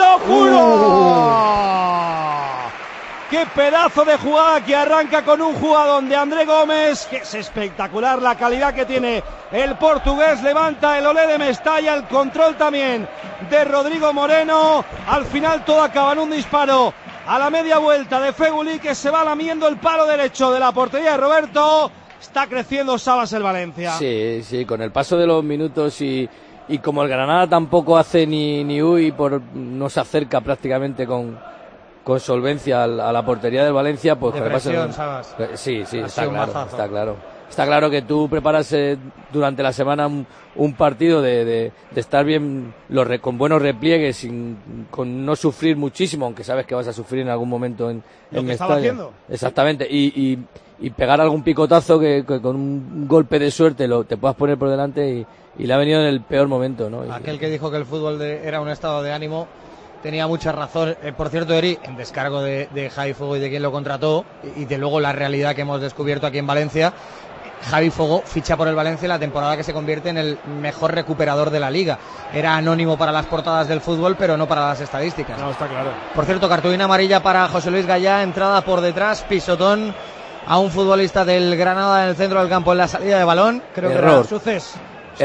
¡puro! ¡Qué pedazo de jugada que arranca con un jugadón de André Gómez! Que es espectacular la calidad que tiene el portugués. Levanta el olé de Mestalla, el control también de Rodrigo Moreno. Al final todo acaba en un disparo a la media vuelta de Feguli, que se va lamiendo el palo derecho de la portería de Roberto. Está creciendo Sabas el Valencia. Sí, con el paso de los minutos y como el Granada tampoco hace ni no se acerca prácticamente con solvencia a la portería del Valencia, pues presión, Sabas. Sí, está claro. Está claro que tú preparas durante la semana un partido de estar bien con buenos repliegues, con no sufrir muchísimo, aunque sabes que vas a sufrir en algún momento en Mestalla. Exactamente, y pegar algún picotazo que con un golpe de suerte te puedas poner por delante y le ha venido en el peor momento, ¿no? Aquel que dijo que el fútbol era un estado de ánimo tenía mucha razón. Por cierto, Eri, en descargo de Javi Fuego y de quien lo contrató y de luego la realidad que hemos descubierto aquí en Valencia, Javi Fuego ficha por el Valencia la temporada que se convierte en el mejor recuperador de la liga. Era anónimo para las portadas del fútbol, pero no para las estadísticas. No, está claro. Por cierto, cartulina amarilla para José Luis Gallá, entrada por detrás, pisotón a un futbolista del Granada en el centro del campo en la salida de balón. Creo que era Sucés.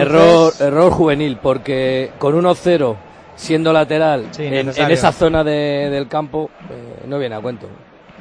Error juvenil, porque con 1-0 siendo lateral en esa zona del campo no viene a cuento.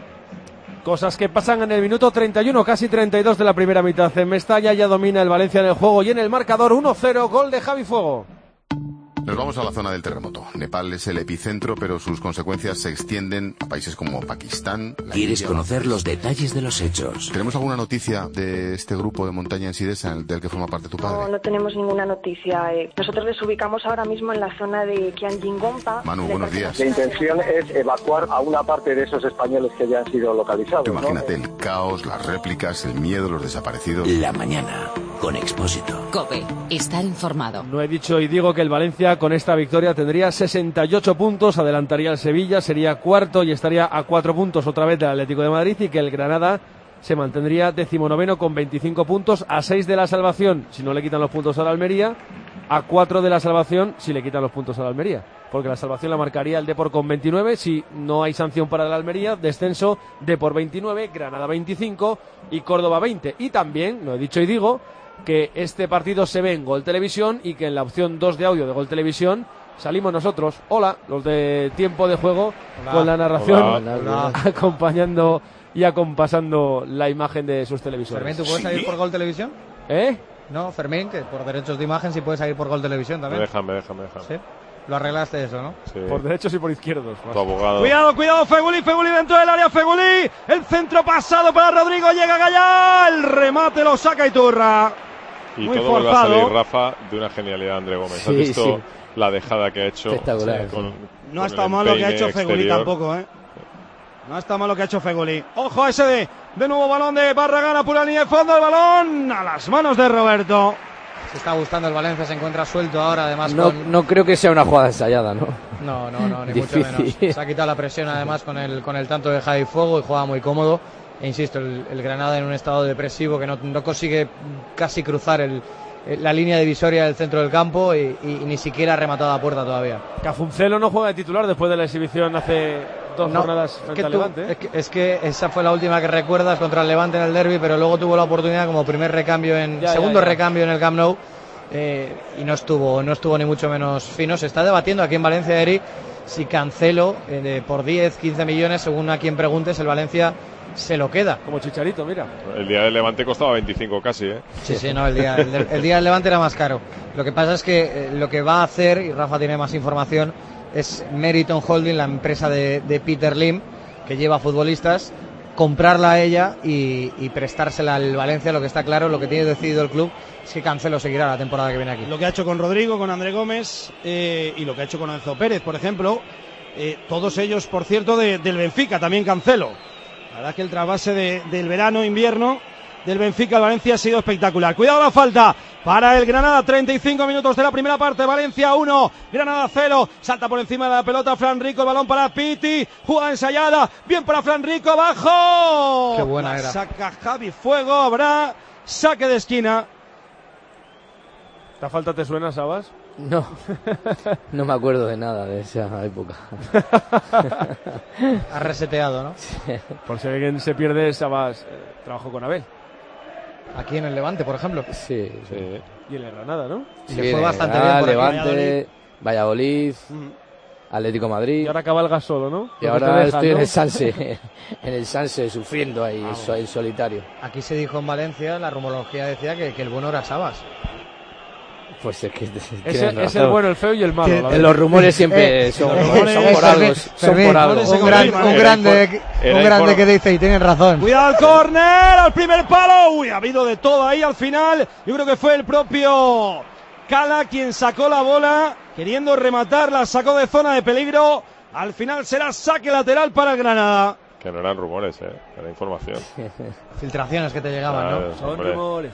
Cosas que pasan en el minuto 31, casi 32 de la primera mitad. En Mestalla ya domina el Valencia en el juego y en el marcador 1-0, gol de Javi Fuego. Nos vamos a la zona del terremoto. Nepal es el epicentro, pero sus consecuencias se extienden a países como Pakistán. ¿Quieres conocer los detalles de los hechos? ¿Tenemos alguna noticia de este grupo de montaña en Sidesa del que forma parte tu padre? No tenemos ninguna noticia. Nosotros les ubicamos ahora mismo en la zona de Kianjingompa. Manu, buenos días. La intención es evacuar a una parte de esos españoles que ya han sido localizados. Imagínate el caos, las réplicas, el miedo, los desaparecidos. La mañana, con Expósito. COPE, estar informado. No he dicho y digo que el Valencia con esta victoria tendría 68 puntos, adelantaría al Sevilla, sería cuarto y estaría a 4 puntos otra vez del Atlético de Madrid, y que el Granada se mantendría 19º con 25 puntos, a 6 de la salvación si no le quitan los puntos a la Almería, a 4 de la salvación si le quitan los puntos a la Almería, porque la salvación la marcaría el Depor con 29, si no hay sanción para la Almería, descenso Depor 29, Granada 25 y Córdoba 20. Y también, no he dicho y digo, que este partido se ve en Gol Televisión y que en la opción 2 de audio de Gol Televisión salimos nosotros, los de Tiempo de Juego, con la narración, acompañando y acompasando la imagen de sus televisores. Fermín, ¿tú puedes salir por Gol Televisión? No, Fermín, que por derechos de imagen sí puedes salir por Gol Televisión también. Me dejan. ¿Sí? Lo arreglaste eso, ¿no? Sí. Por derechos y por izquierdos. Tu abogado. Cuidado, Feguli dentro del área, Feguli, el centro pasado para Rodrigo, llega Gallá, el remate lo saca Iturra. Y muy todo forzado. Vuelve a salir, Rafa, de una genialidad André Gómez. ¿Has visto la dejada que ha hecho? Espectacular. No ha estado mal lo que ha hecho Feguli tampoco, No ha estado mal lo que ha hecho Feguli. Ojo a ese de nuevo balón de Barragán, a pura línea de fondo, el balón a las manos de Roberto. Se está gustando el Valencia, se encuentra suelto ahora, además. No creo que sea una jugada ensayada, ¿no? No, ni mucho menos. Se ha quitado la presión además con el tanto de Javi Fuego y juega muy cómodo. E insisto, el Granada en un estado depresivo que no consigue casi cruzar el la línea divisoria del centro del campo y ni siquiera ha rematado a puerta todavía. Cafuncelo no juega de titular después de la exhibición hace 2 jornadas frente al Levante. Es que esa fue la última que recuerdas contra el Levante en el derbi, pero luego tuvo la oportunidad como primer recambio segundo recambio en el Camp Nou y no estuvo ni mucho menos fino. Se está debatiendo aquí en Valencia, Eric, si Cancelo por 10-15 millones, según a quien preguntes, el Valencia se lo queda. Como Chicharito, mira. El día del Levante costaba 25 casi, ¿eh? Sí, no, el día del Levante era más caro. Lo que pasa es que lo que va a hacer, y Rafa tiene más información, es Meriton Holding, la empresa de Peter Lim, que lleva futbolistas, comprarla a ella y prestársela al Valencia. Lo que está claro, lo que tiene decidido el club, es que Cancelo seguirá la temporada que viene aquí. Lo que ha hecho con Rodrigo, con André Gómez y lo que ha hecho con Enzo Pérez, por ejemplo, todos ellos, por cierto, del Benfica, también Cancelo. La verdad es que el trasvase del verano-invierno del Benfica al Valencia ha sido espectacular. Cuidado la falta para el Granada, 35 minutos de la primera parte, Valencia 1, Granada 0, salta por encima de la pelota Fran Rico, el balón para Piti, jugada ensayada, bien para Fran Rico, abajo. Qué buena era. Saca Javi Fuego, habrá saque de esquina. ¿Esta falta te suena, Sabas? No, no me acuerdo de nada de esa época. Ha reseteado, ¿no? Sí. Por si alguien se pierde, Sabas trabajó con Abel. Aquí en el Levante, por ejemplo. Sí. Y en el Granada, ¿no? Y le fue bastante bien por Levante, Valladolid, Atlético de Madrid. Y ahora cabalga solo, ¿no? Y ahora estoy en el Sanse, sufriendo ahí, en solitario. Aquí se dijo en Valencia, la rumorología decía que el bueno era Sabas. Pues es que es el bueno, el feo y el malo. Los rumores siempre son por algo. Un grande que dice, y tienen razón. Cuidado al córner, al primer palo. Uy, ha habido de todo ahí al final. Yo creo que fue el propio Cala quien sacó la bola, queriendo rematar, la sacó de zona de peligro. Al final será saque lateral para el Granada. Que no eran rumores, era información. Filtraciones que te llegaban, ¿no? Son rumores.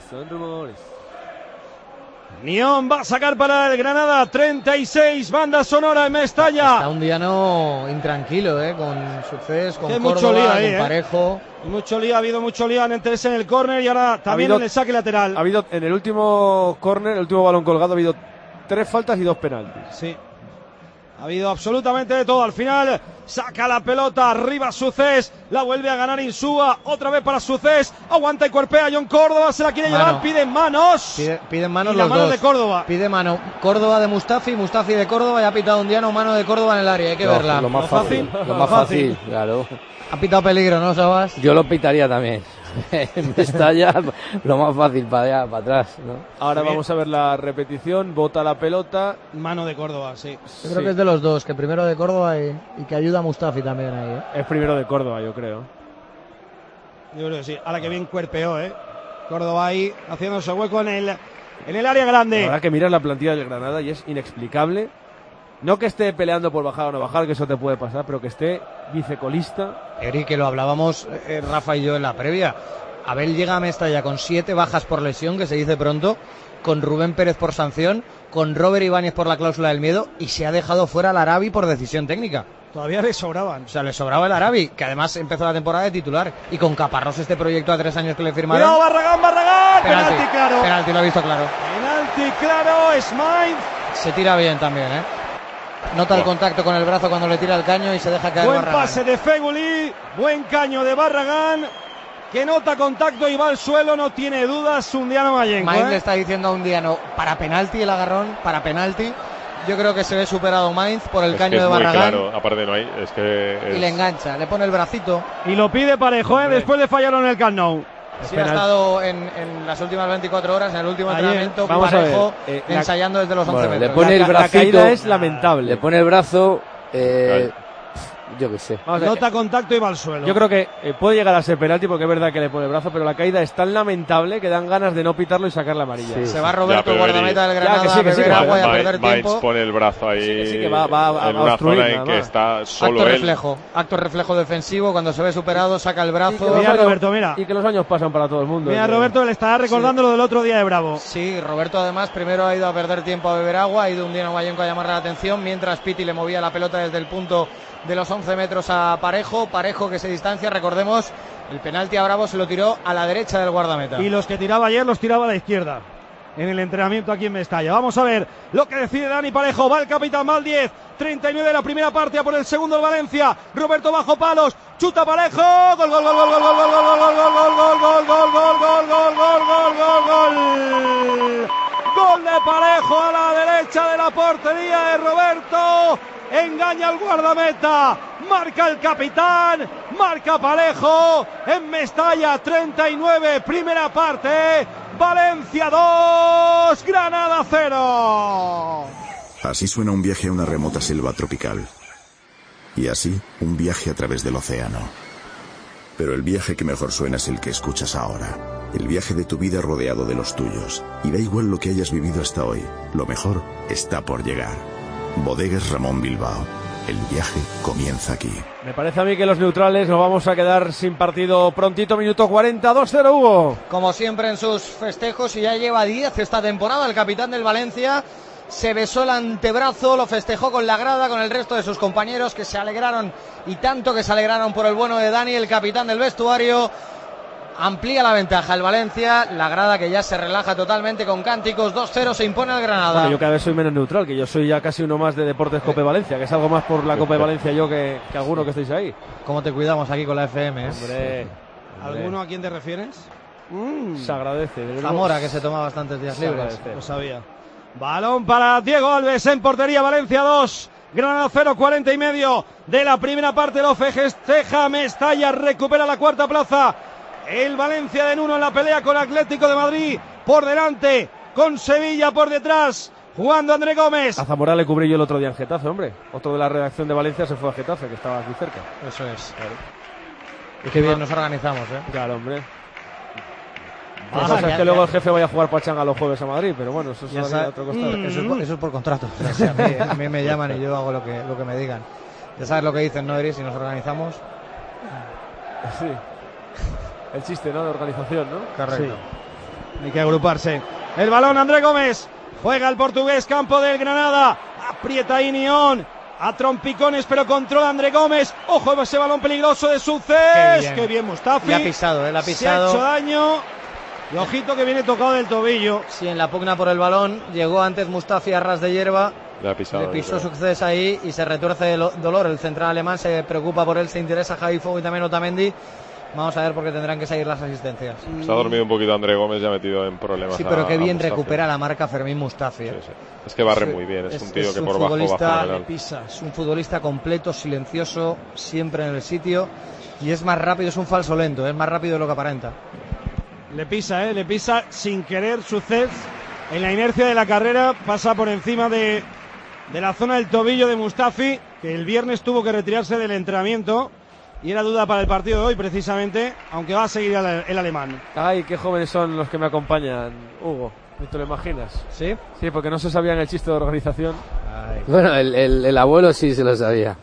Nión va a sacar para el Granada, 36, banda sonora en Mestalla. Está un Diano intranquilo, con Sucés, con Córdoba, mucho lío ahí, con Parejo. Ha habido mucho lío antes en el córner y ahora también en el saque lateral. Ha habido en el último córner, el último balón colgado, ha habido 3 faltas y 2 penaltis. Sí. Ha habido absolutamente de todo. Al final saca la pelota arriba Sucés, la vuelve a ganar Insúa, otra vez para Sucés, aguanta y cuerpea John Córdoba, se la quiere llevar, piden manos. Piden manos y los la mano dos. De Córdoba. Pide mano Córdoba de Mustafi de Córdoba, y ha pitado un Diano, mano de Córdoba en el área, hay que verla. Lo más fácil, claro. Ha pitado peligro, ¿no, Sabas? Yo lo pitaría también. En Mestalla, lo más fácil para allá, para atrás, ¿no? Ahora vamos a ver la repetición, bota la pelota. Mano de Córdoba, sí. Yo creo que es de los dos, que primero de Córdoba y que ayuda a Mustafi también ahí, Es primero de Córdoba, yo creo. Yo creo que sí. A la que bien cuerpeó, Córdoba ahí, haciéndose hueco en el área grande. La verdad que miras la plantilla del Granada y es inexplicable. No que esté peleando por bajar o no bajar, que eso te puede pasar, pero que esté vicecolista. Eric, que lo hablábamos Rafa y yo en la previa. Abel llega a Mestalla con 7 bajas por lesión, que se dice pronto, con Rubén Pérez por sanción, con Robert Ibáñez por la cláusula del miedo, y se ha dejado fuera al Arabi por decisión técnica. Todavía le sobraban. O sea, le sobraba el Arabi, que además empezó la temporada de titular. Y con Caparrós, este proyecto a 3 años que le firmaron. ¡Cuidado, Barragán! Penalti claro. Penalti, lo ha visto claro. Penalti claro, Smith. Se tira bien también, Nota el contacto con el brazo cuando le tira el caño y se deja caer Buen Barragán. Pase de Feguli, buen caño de Barragán, que nota contacto y va al suelo, no tiene dudas, Undiano Mayenco. Mainz le está diciendo a Undiano, para penalti el agarrón, para penalti. Yo creo que se ve superado Mainz por el caño de Barragán. Claro, aparte no hay, Y le engancha, le pone el bracito. Y lo pide Parejo, después de fallar en el Camp Nou. Sí, ha estado en las últimas 24 horas, en el último entrenamiento, Parejo, ensayando desde los 11 metros. Le pone el bracito, la caída es lamentable. Le pone el brazo, yo qué sé. Nota contacto y va al suelo. Yo creo que puede llegar a ser penalti porque es verdad que le pone el brazo, pero la caída es tan lamentable que dan ganas de no pitarlo y sacar la amarilla. Sí. Se va Roberto, el guardameta del Granada, a beber agua y a perder tiempo. Mainz pone el brazo ahí que va en una zona en que está solo acto reflejo defensivo, cuando se ve superado saca el brazo. Mira Roberto, mira. Y que los años pasan para todo el mundo. Mira Roberto, le estará recordando lo del otro día de Bravo. Sí, Roberto además primero ha ido a perder tiempo a beber agua, ha ido un Diano Mayenco a llamarle la atención, mientras Piti le movía la pelota desde el punto de los 11 metros a Parejo que se distancia, recordemos, el penalti a Bravo se lo tiró a la derecha del guardameta. Y los que tiraba ayer los tiraba a la izquierda. en el entrenamiento aquí en Mestalla. Vamos a ver lo que decide Dani Parejo. Va el capitán, va el 10, 39 de la primera parte, a por el segundo el Valencia. Roberto bajo palos, chuta Parejo, gol, gol, gol, gol, gol, gol, gol, gol, gol, gol, gol, gol, gol, gol, gol. Gol de Parejo a la derecha de la portería de Roberto. Engaña al guardameta. Marca el capitán. Marca Parejo. En Mestalla 39, primera parte. Valencia 2, Granada 0. Así suena un viaje a una remota selva tropical. Y así, un viaje a través del océano. Pero el viaje que mejor suena es el que escuchas ahora. El viaje de tu vida rodeado de los tuyos. Y da igual lo que hayas vivido hasta hoy. Lo mejor está por llegar. Bodegas Ramón Bilbao. El viaje comienza aquí. Me parece a mí que los neutrales nos vamos a quedar sin partido prontito. Minuto 40, 2-0, Hugo. Como siempre en sus festejos, y ya lleva 10 esta temporada, el capitán del Valencia se besó el antebrazo, lo festejó con la grada, con el resto de sus compañeros que se alegraron, y tanto que se alegraron por el bueno de Dani, el capitán del vestuario. Amplía la ventaja el Valencia, la grada que ya se relaja totalmente con cánticos. 2-0, se impone al Granada. Bueno, yo cada vez soy menos neutral, que yo soy ya casi uno más de Deportes Cope Valencia, que es algo más por la Cope Valencia yo que alguno que estéis ahí. ¿Cómo te cuidamos aquí con la FM? Hombre. ¿Alguno a quién te refieres? Se agradece. Zamora, que se toma bastantes días libres. Lo sabía. Balón para Diego Alves en portería. Valencia 2, Granada 0, 40 y medio de la primera parte. Lo festeja Mestalla, recupera la cuarta plaza. El Valencia de Nuno en la pelea con Atlético de Madrid por delante, con Sevilla por detrás, jugando André Gómez. A Zamora le cubrí yo el otro día en Getafe, hombre. Otro de la redacción de Valencia se fue a Getafe, que estaba aquí cerca. Eso es. Claro. Y qué bien nos organizamos, ¿eh? Claro, hombre. Es que luego el jefe vaya a jugar pachanga los jueves a Madrid, pero bueno, eso es otro costado. Eso es por contrato. O sea, a mí me llaman y yo hago lo que me digan. Ya sabes lo que dicen, ¿no, Eri? Si nos organizamos. Sí. El chiste, ¿no? De organización, ¿no? Correcto. Sí. Hay que agruparse. El balón, André Gómez. Juega el portugués, campo del Granada. Aprieta ahí Nión. A trompicones, pero controla André Gómez. Ojo, ese balón peligroso de Sucés. Qué bien Mustafi. Le ha pisado, le ha pisado. Se ha hecho daño. Y ojito que viene tocado del tobillo. Sí, en la pugna por el balón. Llegó antes Mustafi a ras de hierba. Le pisó Sucés ahí y se retuerce de dolor. El central alemán se preocupa por él. Se interesa Javi Fuego y también Otamendi. Vamos a ver porque tendrán que seguir las asistencias. Se ha dormido un poquito André Gómez, ya ha metido en problemas. Sí, pero qué bien recupera la marca Fermín Mustafi. Sí, sí. Es que barre muy bien, es un tío que por bajo baja. Es un futbolista completo, silencioso, siempre en el sitio, y es más rápido, es un falso lento, es más rápido de lo que aparenta. Le pisa sin querer Sucés. En la inercia de la carrera pasa por encima de la zona del tobillo de Mustafi, que el viernes tuvo que retirarse del entrenamiento. Y era duda para el partido de hoy, precisamente, aunque va a seguir el alemán. Ay, qué jóvenes son los que me acompañan, Hugo. ¿No te lo imaginas? ¿Sí? Sí, porque no se sabían el chiste de organización. Ay. Bueno, el abuelo sí se lo sabía.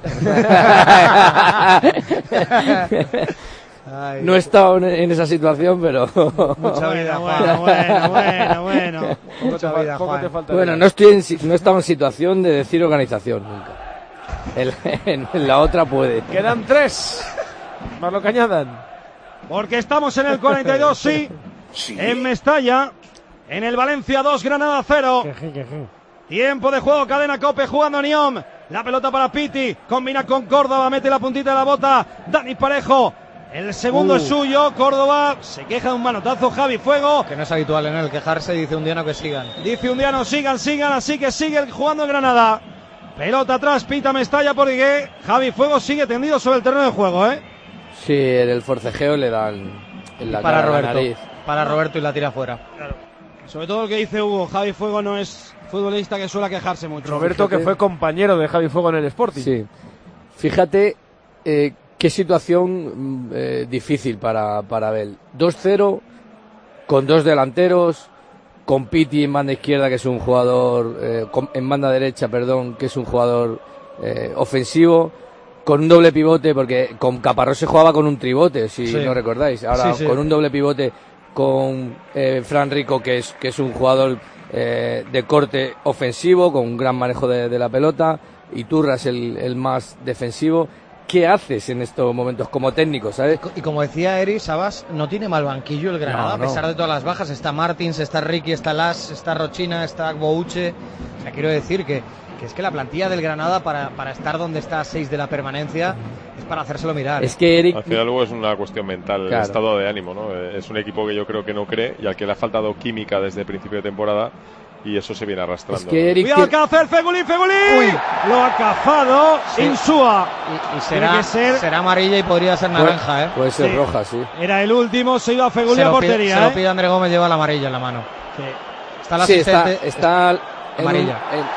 Ay, no he estado en esa situación, pero... Mucha vida, bueno. Mucha vida, Juan. Bueno, no he estado en situación de decir organización nunca. En la otra puede. Quedan 3. Más lo que añadan. Porque estamos en el 42, sí. En Mestalla. En el Valencia 2, Granada 0. Tiempo de juego, cadena Cope jugando Niom. La pelota para Piti. Combina con Córdoba, mete la puntita de la bota. Dani Parejo. El segundo es suyo. Córdoba se queja de un manotazo. Javi Fuego. Que no es habitual en él quejarse. Dice Undiano que sigan. Dice Undiano, sigan. Así que sigue jugando el Granada. Pelota atrás, pita Mestalla porque Javi Fuego sigue tendido sobre el terreno de juego, ¿eh? Sí, en el forcejeo le dan en la para cara Roberto, la nariz. Para Roberto y la tira fuera. Claro. Sobre todo lo que dice Hugo, Javi Fuego no es futbolista que suele quejarse mucho. Roberto, que fue compañero de Javi Fuego en el Sporting. Sí. Fíjate qué situación difícil para Abel. 2-0 con 2 delanteros. Con Piti en banda izquierda, que es un jugador, en banda derecha, perdón, que es un jugador ofensivo, con un doble pivote, porque con Caparrós se jugaba con un tribote, si no recordáis. Ahora con un doble pivote con Fran Rico, que es un jugador de corte ofensivo, con un gran manejo de la pelota. Iturra es el más defensivo. qué haces en estos momentos como técnico, ¿sabes? Y como decía Eri, Sabas, no tiene mal banquillo el Granada, No. a pesar de todas las bajas. Está Martins, está Ricky, está Las, está Rochina, está Bouche. O sea, quiero decir que es que la plantilla del Granada para estar donde está a 6 de la permanencia es para hacérselo mirar. Es que Eric... Al final luego es una cuestión mental, Claro. el estado de ánimo, ¿no? Es un equipo que yo creo que no cree y al que le ha faltado química desde el principio de temporada y eso se viene arrastrando. Es que Eric... Cuidado, Alcácer, Fegulín. Lo ha cazado Insúa. Y Tiene que ser... será amarilla y podría ser naranja, ¿eh? Puede ser Sí. roja, sí. Era el último, se ha ido a Fegulín Se a lo pide- portería. se lo pide André Gómez, lleva la amarilla en la mano. Sí. Está la Sí, asistente. está en amarilla.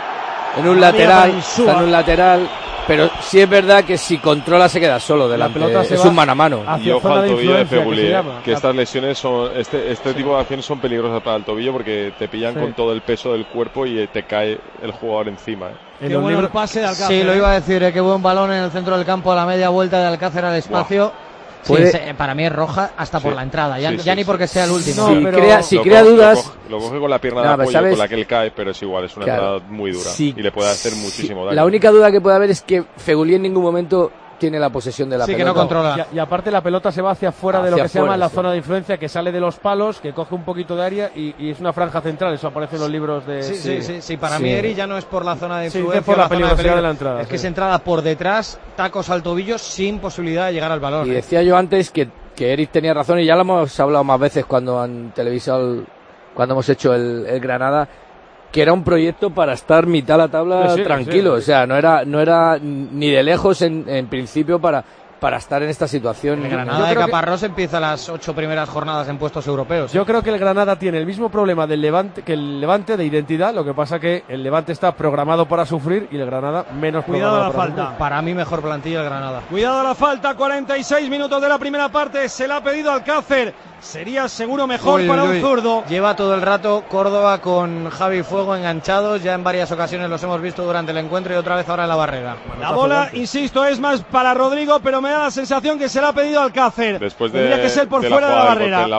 en un Amarilla lateral, para Insúa. está en un lateral, pero sí es verdad que si controla se queda solo delante. pelota se Es va un mano a mano. Y ojo al tobillo de influencia, que se Fegulí, llama. que estas lesiones son, este tipo de acciones son peligrosas para el tobillo porque te pillan Sí. con todo el peso del cuerpo y te cae el jugador encima. En Qué los bueno el libros- pase de Alcácer. Sí, lo iba a decir, qué buen balón en el centro del campo a la media vuelta de Alcácer al espacio. Sí, Puede- para mí es roja hasta por Sí. la entrada, ya, Sí, ya sí, ni sí. porque sea el último. Si pero- crea dudas... Lo coge con la pierna de No, pero apoyo ¿sabes? con la que él cae, pero es igual, es una Claro. entrada muy dura Sí, y le puede hacer muchísimo daño. La única duda que puede haber es que Fegulí en ningún momento tiene la posesión de la Sí, que pelota. no controla. Y aparte la pelota se va hacia afuera de lo Hacia que se llama afuera, la sí. zona de influencia, que sale de los palos, que coge un poquito de área y es una franja central. Eso aparece en los libros de... Sí, para Sí. mí Eri ya no es por la zona de Sí, influencia, es por la zona de peligrosidad peligro. de la entrada, Es que sí. es entrada por detrás, tacos al tobillo, sin posibilidad de llegar al balón. Y decía yo antes que Eric tenía razón y ya lo hemos hablado más veces cuando han televisado, cuando hemos hecho el Granada, que era un proyecto para estar mitad de la tabla Sí, sí, tranquilo. sí. O sea, no era ni de lejos en principio para estar en esta situación. El Yo Granada de creo que- Caparrós empieza las 8 primeras jornadas en puestos europeos. Yo creo que el Granada tiene el mismo problema del Levante que el Levante de identidad, lo que pasa que el Levante está programado para sufrir y el Granada menos Cuidado programado a la para falta. sufrir. Para mí mejor plantilla el Granada. Cuidado a la falta, 46 minutos de la primera parte, se la ha pedido Alcácer. Sería seguro mejor Uy, para uy, un uy. zurdo. Lleva todo el rato Córdoba con Javi Fuego enganchados. Ya en varias ocasiones los hemos visto durante el encuentro y otra vez ahora en la barrera. La bola, insisto, es más para Rodrigo, pero me da la sensación que se la ha pedido Alcácer. Después Tendría que ser por de fuera de la jugada del golpe barrera. en la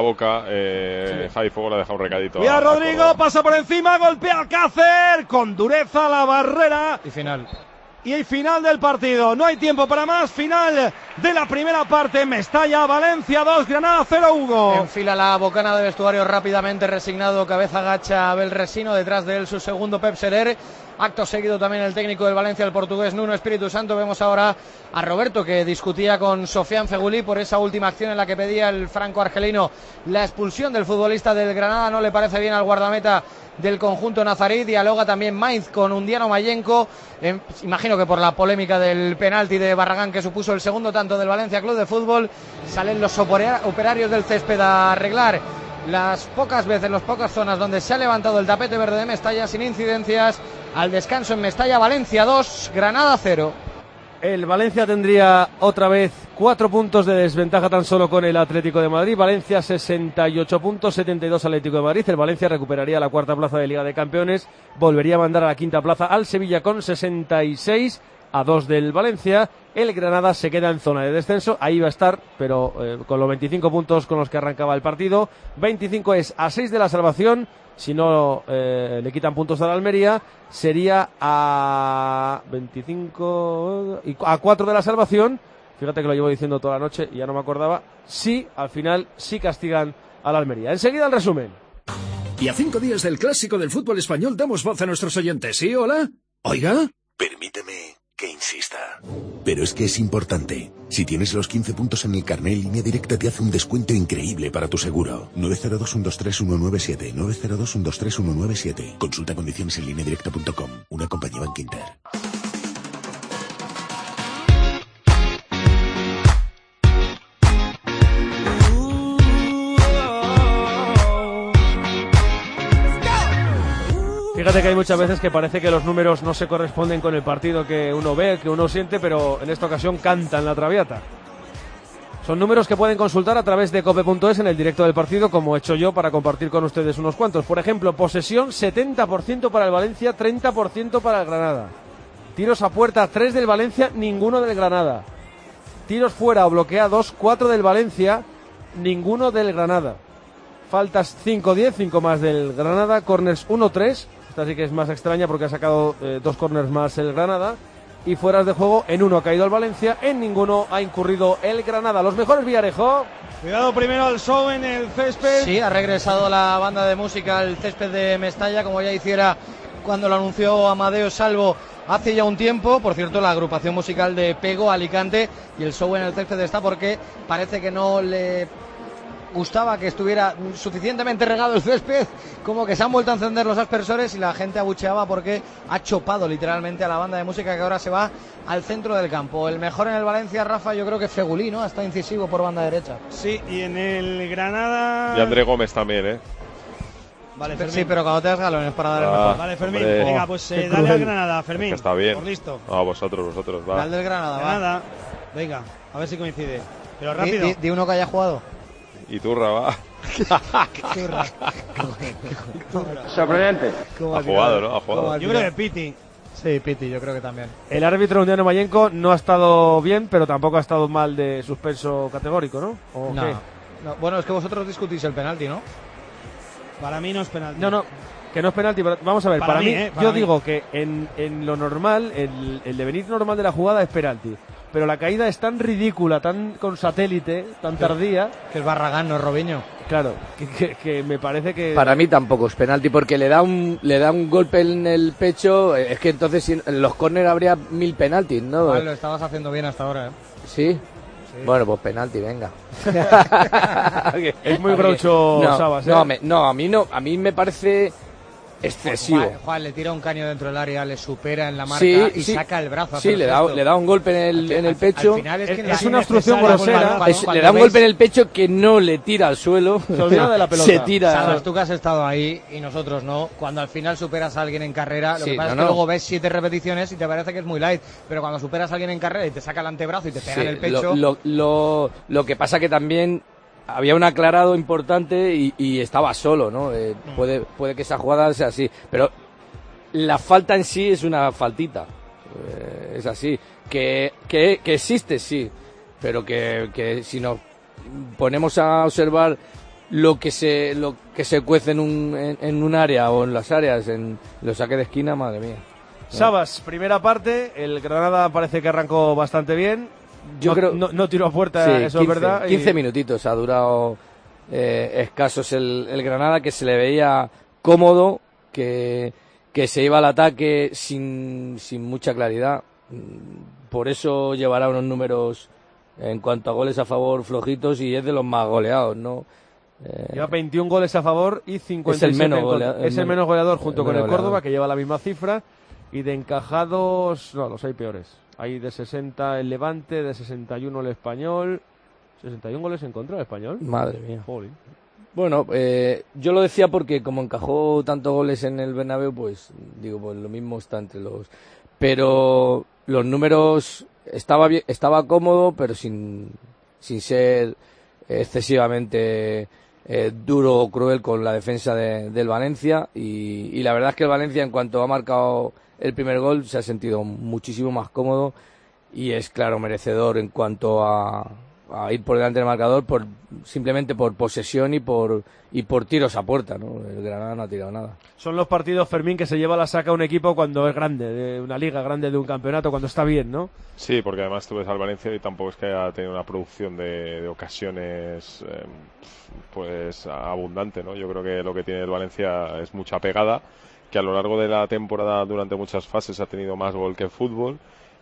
boca, Javi Fuego le ha dejado un recadito. Cuidado a Rodrigo, Córdoba. pasa por encima, golpea Alcácer con dureza la barrera. Y final. Y el final del partido. No hay tiempo para más. Final de la primera parte. Mestalla, Valencia 2, Granada 0, Hugo. Enfila la bocana de vestuario rápidamente, resignado, cabeza gacha Abel Resino, detrás de él su segundo Pep Serer. Acto seguido también el técnico del Valencia, el portugués Nuno Espíritu Santo. Vemos ahora a Roberto, que discutía con Sofian Fegulí por esa última acción en la que pedía el franco-argelino la expulsión del futbolista del Granada. No le parece bien al guardameta del conjunto nazarí. Dialoga también Mainz con Undiano Mayenco. Imagino que por la polémica del penalti de Barragán que supuso el segundo tanto del Valencia Club de Fútbol. Salen los operarios del césped a arreglar las pocas zonas donde se ha levantado el tapete verde de Mestalla sin incidencias. Al descanso en Mestalla, Valencia 2, Granada 0. El Valencia tendría otra vez 4 puntos de desventaja tan solo con el Atlético de Madrid. Valencia 68 puntos, 72 Atlético de Madrid. El Valencia recuperaría la cuarta plaza de Liga de Campeones. Volvería a mandar a la quinta plaza al Sevilla con 66 a 2 del Valencia. El Granada se queda en zona de descenso. Ahí va a estar, pero con los 25 puntos con los que arrancaba el partido. 25 es a 6 de la salvación. Si no le quitan puntos a la Almería, sería a 25 y a 4 de la salvación. Fíjate que lo llevo diciendo toda la noche y ya no me acordaba. Sí, al final sí castigan a la Almería. Enseguida el resumen. Y a 5 días del clásico del fútbol español damos voz a nuestros oyentes. ¿Sí, hola? ¿Oiga? Permíteme que insista. Pero es que es importante. Si tienes los 15 puntos en el carnet, Línea Directa te hace un descuento increíble para tu seguro. 902-123-197. 902-123-197. Consulta condiciones en lineadirecta.com. Una compañía Bankinter. Fíjate que hay muchas veces que parece que los números no se corresponden con el partido que uno ve, que uno siente, pero en esta ocasión cantan la Traviata. Son números que pueden consultar a través de cope.es en el directo del partido, como he hecho yo para compartir con ustedes unos cuantos. Por ejemplo, posesión 70% para el Valencia, 30% para el Granada. Tiros a puerta, 3 del Valencia, ninguno del Granada. Tiros fuera o bloqueados, 4 del Valencia, ninguno del Granada. Faltas 5-10, 5 más del Granada. Corners 1-3. Esta sí que es más extraña porque ha sacado 2 corners más el Granada. y fueras de juego en 1 ha caído el Valencia, en ninguno ha incurrido el Granada. Los mejores, Villarejo. Cuidado primero al show en el césped. Sí, ha regresado la banda de música al césped de Mestalla, como ya hiciera cuando lo anunció Amadeo Salvo hace ya un tiempo. Por cierto, la agrupación musical de Pego, Alicante, y el show en el césped está porque parece que no le gustaba que estuviera suficientemente regado el césped, como que se han vuelto a encender los aspersores y la gente abucheaba porque ha chopado literalmente a la banda de música, que ahora se va al centro del campo. El mejor en el Valencia, Rafa, yo creo que Fegulí, ¿no? Está incisivo por banda derecha. Sí, y en el Granada... Y André Gómez también, Vale, Fermín. Sí, pero cuando te das galones para dar el mejor. Vale, Fermín, hombre. venga, pues dale al Granada, Fermín. Es que está bien. Por listo. No, vosotros, va. Dale del Granada, Granada. Venga, a ver si coincide. Pero rápido. Di uno que haya jugado. Y Turra, va. Sorprendente. Ha jugado, ¿no? Ha jugado. Yo creo que Piti. Sí, Piti, yo creo que también. El árbitro Undiano Mayenco no ha estado bien, pero tampoco ha estado mal de suspenso categórico, ¿no? ¿O no. qué? No. Bueno, es que vosotros discutís el penalti, ¿no? Para mí no es penalti. No, que no es penalti. Pero vamos a ver, para mí yo mí. digo que en lo normal, el devenir normal de la jugada es penalti. Pero la caída es tan ridícula, tan con satélite, tan tardía. Que es Barragán, no es Robinho. Claro, que me parece que... Para mí tampoco es penalti, porque le da un golpe en el pecho. Es que entonces en los córner habría 1000 penaltis, ¿no? Vale, lo estabas haciendo bien hasta ahora, ¿eh? ¿Sí? Bueno, pues penalti, venga. Es muy groucho Sabas, ¿eh? No, a mí me parece excesivo. Juan le tira un caño dentro del área, le supera en la marca y saca el brazo. Sí, le da un golpe en el pecho. Al final es una obstrucción grosera. Le da un golpe en el pecho que no le tira al suelo. Se olvida de la pelota. Se tira. Sabes tú que has estado ahí y nosotros no. Cuando al final superas a alguien en carrera, lo que pasa es que no. luego ves 7 repeticiones y te parece que es muy light. Pero cuando superas a alguien en carrera y te saca el antebrazo y te pega en el pecho. Lo que pasa que también había un aclarado importante y estaba solo, ¿no? Puede que esa jugada sea así, pero la falta en sí es una faltita, es así, que existe, sí, pero que si nos ponemos a observar lo que se cuece en un área o en las áreas, en los saques de esquina, madre mía. Sabas, primera parte, el Granada parece que arrancó bastante bien. Yo creo no tiró a puerta, sí, eso 15, es verdad. 15 minutitos ha durado escasos el Granada, que se le veía cómodo, que se iba al ataque sin mucha claridad. Por eso llevará unos números en cuanto a goles a favor flojitos y es de los más goleados, ¿no? Lleva 21 goles a favor y 57 es el menos goleador junto con el Córdoba, que lleva la misma cifra, y de encajados, no, los hay peores. Hay de 60 el Levante, de 61 el Español. 61 goles en contra del Español. Madre mía. Joder. Bueno, yo lo decía porque como encajó tantos goles en el Bernabéu, pues digo, pues lo mismo está entre los... Pero los números estaba bien, estaba cómodo, pero sin ser excesivamente duro o cruel con la defensa del Valencia. Y la verdad es que el Valencia, en cuanto ha marcado el primer gol, se ha sentido muchísimo más cómodo y es claro merecedor en cuanto a ir por delante del marcador simplemente por posesión y por tiros a puerta, ¿no? El Granada no ha tirado nada. Son los partidos, Fermín, que se lleva la saca un equipo cuando es grande, de una liga grande, de un campeonato, cuando está bien, ¿no? Sí, porque además tú ves al Valencia y tampoco es que haya tenido una producción de ocasiones pues abundante, ¿no? Yo creo que lo que tiene el Valencia es mucha pegada, que a lo largo de la temporada durante muchas fases ha tenido más gol que fútbol,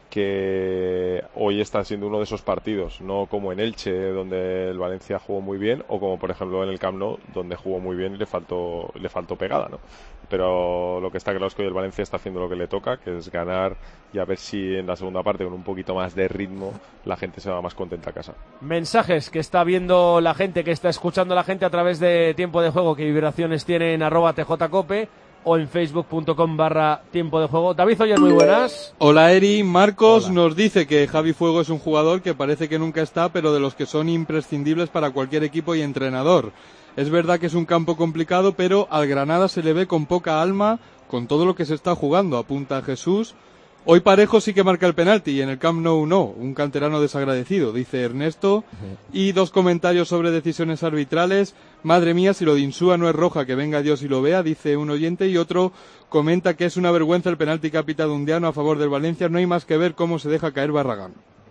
que hoy está siendo uno de esos partidos, no como en Elche, donde el Valencia jugó muy bien, o como por ejemplo en el Camp Nou, donde jugó muy bien y le faltó pegada, ¿no? Pero lo que está claro es que hoy el Valencia está haciendo lo que le toca, que es ganar, y a ver si en la segunda parte, con un poquito más de ritmo, la gente se va más contenta a casa. Mensajes que está viendo la gente, que está escuchando la gente a través de Tiempo de Juego, que vibraciones tiene en @tjcope o en facebook.com/tiempo de juego. David Oyer, muy buenas. Hola Eri, Marcos nos dice que Javi Fuego es un jugador que parece que nunca está, pero de los que son imprescindibles para cualquier equipo y entrenador. Es verdad que es un campo complicado, pero al Granada se le ve con poca alma con todo lo que se está jugando, apunta Jesús. Hoy Parejo sí que marca el penalti y en el Camp Nou no, un canterano desagradecido, dice Ernesto. Y 2 comentarios sobre decisiones arbitrales. Madre mía, si lo de Insúa no es roja, que venga Dios y lo vea, dice un oyente. Y otro comenta que es una vergüenza el penalti que ha pitado Undiano a favor del Valencia. No hay más que ver cómo se deja caer Barragán.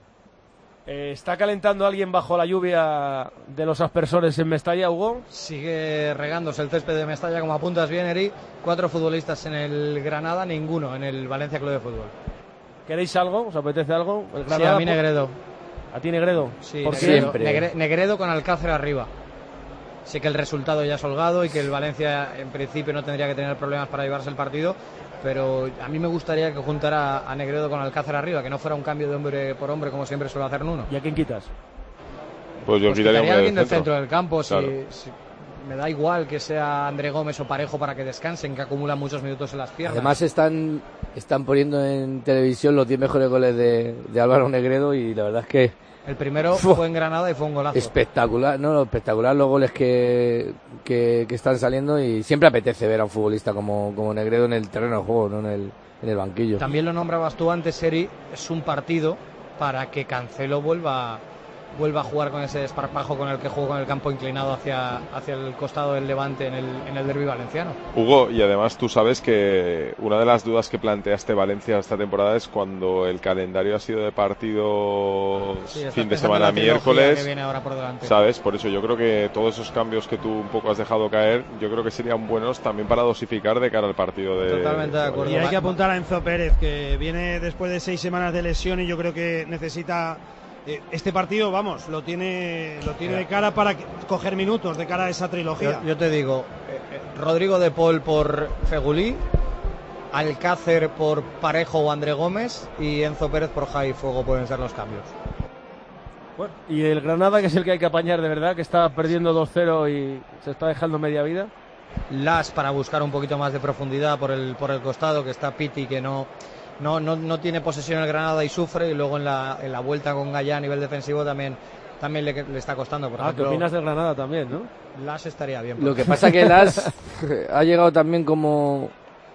¿Está calentando alguien bajo la lluvia de los aspersores en Mestalla, Hugo? Sigue regándose el césped de Mestalla, como apuntas bien, Eri. 4 futbolistas en el Granada, ninguno en el Valencia Club de Fútbol. ¿Queréis algo? ¿Os apetece algo? El Granada, sí, a mí Negredo. ¿A ti Negredo? Sí, ¿por siempre. Negredo con Alcácer arriba. Sé que el resultado ya es holgado y que el Valencia en principio no tendría que tener problemas para llevarse el partido, pero a mí me gustaría que juntara a Negredo con Alcácer arriba, que no fuera un cambio de hombre por hombre como siempre suele hacer Nuno. ¿Y a quién quitas? Pues yo quitaría a alguien del centro del campo. Claro. Si me da igual que sea André Gómez o Parejo para que descansen, que acumulan muchos minutos en las piernas. Además están poniendo en televisión los 10 mejores goles de Álvaro Negredo y la verdad es que el primero fue en Granada y fue un golazo. Espectacular, espectacular los goles que están saliendo y siempre apetece ver a un futbolista como Negredo en el terreno de juego, no en el banquillo. También lo nombrabas tú antes, Seri, es un partido para que Cancelo vuelva a jugar con ese desparpajo con el que jugó con el campo inclinado hacia el costado del Levante en el derbi valenciano. Hugo, y además tú sabes que una de las dudas que planteaste Valencia esta temporada es cuando el calendario ha sido de partidos fin de semana miércoles, que viene ahora por delante. ¿Sabes? Por eso yo creo que todos esos cambios que tú un poco has dejado caer, yo creo que serían buenos también para dosificar de cara al partido de... Totalmente de acuerdo. Y hay que apuntar a Enzo Pérez, que viene después de 6 semanas de lesión y yo creo que necesita... Este partido, vamos, lo tiene de cara para coger minutos de cara a esa trilogía. Yo te digo, Rodrigo de Paul por Fegulí, Alcácer por Parejo o André Gómez y Enzo Pérez por Javi Fuego pueden ser los cambios. Bueno, y el Granada, que es el que hay que apañar de verdad, que está perdiendo 2-0 y se está dejando media vida. Las para buscar un poquito más de profundidad por el costado, que está Piti, que no tiene posesión el Granada y sufre, y luego en la vuelta con Gallá a nivel defensivo también le está costando. Por ejemplo, ¿qué opinas del Granada también, no? Las estaría bien. Lo que pasa que Las ha llegado también como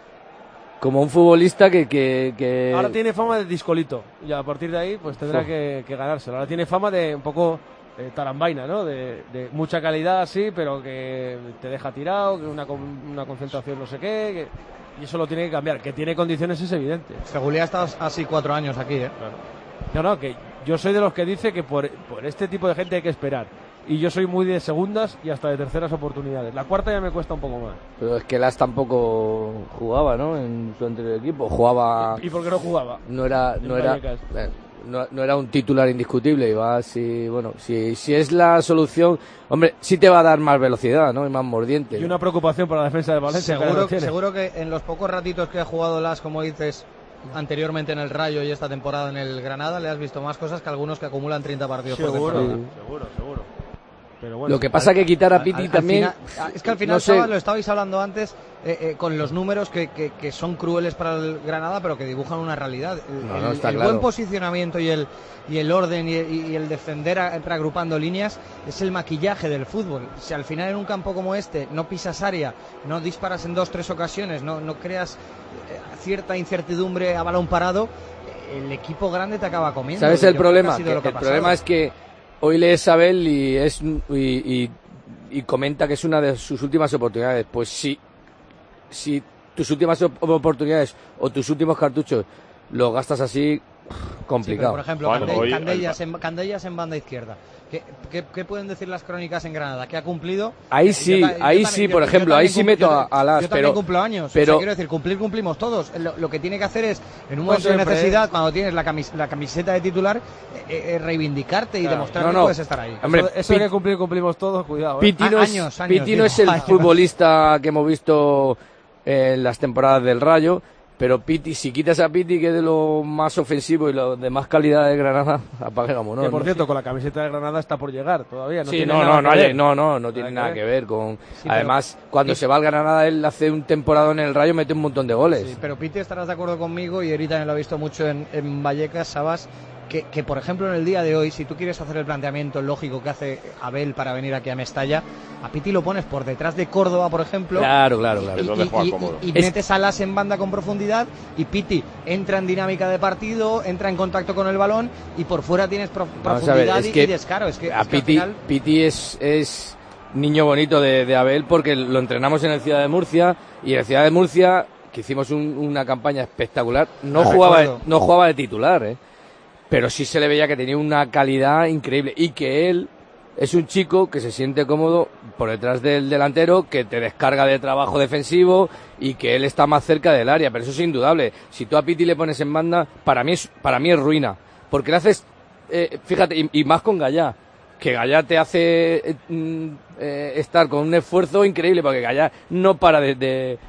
un futbolista que... Ahora tiene fama de discolito, y a partir de ahí pues tendrá que ganárselo. Ahora tiene fama de un poco tarambaina, ¿no? De mucha calidad, sí, pero que te deja tirado, que una concentración no sé qué... Y eso lo tiene que cambiar. Que tiene condiciones es evidente. Seguridad ha estado así 4 años aquí, ¿eh? Claro. No, que yo soy de los que dice que por este tipo de gente hay que esperar. Y yo soy muy de segundas y hasta de terceras oportunidades. La cuarta ya me cuesta un poco más. Pero es que Las tampoco jugaba, ¿no? En su anterior equipo. Jugaba... ¿Y por qué no jugaba? No era un titular indiscutible. Si es la solución, hombre, sí te va a dar más velocidad, ¿no? Y más mordiente. Y una preocupación por la defensa de Valencia. Seguro que en los pocos ratitos que ha jugado Las, como dices, anteriormente en el Rayo y esta temporada en el Granada, le has visto más cosas que algunos que acumulan 30 partidos por temporada. Seguro. Pero bueno, lo que pasa que quitar a Piti también... es que al final, no lo estabais hablando antes, con los números que son crueles para el Granada, pero que dibujan una realidad. El buen posicionamiento y el orden y el defender reagrupando líneas es el maquillaje del fútbol. Si al final en un campo como este no pisas área, no disparas en 2-3 ocasiones, no creas cierta incertidumbre a balón parado, el equipo grande te acaba comiendo. ¿Sabes el problema? El problema es que hoy lees a Abel y comenta que es una de sus últimas oportunidades. Pues si tus últimas oportunidades o tus últimos cartuchos los gastas así, complicado. Sí, pero por ejemplo, Candellas en banda izquierda. ¿Qué pueden decir las crónicas en Granada? ¿Que ha cumplido? Ahí sí, por ejemplo, ahí sí meto a Las. Yo también cumplo años, pero quiero decir, cumplimos todos. Lo que tiene que hacer es, en un momento de necesidad, cuando tienes la camiseta de titular, reivindicarte y demostrar que puedes estar ahí. Hombre, eso de que cumplimos todos, cuidado. Piti no es el futbolista que hemos visto en las temporadas del Rayo. Pero Piti, si quitas a Piti, que es de lo más ofensivo y lo de más calidad de Granada, apaguemos, ¿no? Que por cierto, con la camiseta de Granada está por llegar todavía. No tiene nada que ver con... Sí, además, cuando se va al Granada, él hace un temporada en el Rayo, mete un montón de goles. Sí, pero Piti, estarás de acuerdo conmigo, y Eri también lo ha visto mucho en Vallecas, Sabas, que, por ejemplo, en el día de hoy, si tú quieres hacer el planteamiento lógico que hace Abel para venir aquí a Mestalla, a Piti lo pones por detrás de Córdoba, por ejemplo. Claro. Y metes a Las en banda con profundidad, y Piti entra en dinámica de partido, entra en contacto con el balón, y por fuera tienes profundidad y descaro. Piti es niño bonito de Abel, porque lo entrenamos en el Ciudad de Murcia, y en el Ciudad de Murcia, que hicimos una campaña espectacular, no jugaba de titular, pero sí se le veía que tenía una calidad increíble, y que él es un chico que se siente cómodo por detrás del delantero, que te descarga de trabajo defensivo, y que él está más cerca del área, pero eso es indudable. Si tú a Piti le pones en banda, para mí es ruina, porque le haces, fíjate, y más con Gallá, que Gallá te hace estar con un esfuerzo increíble, porque Gallá no para de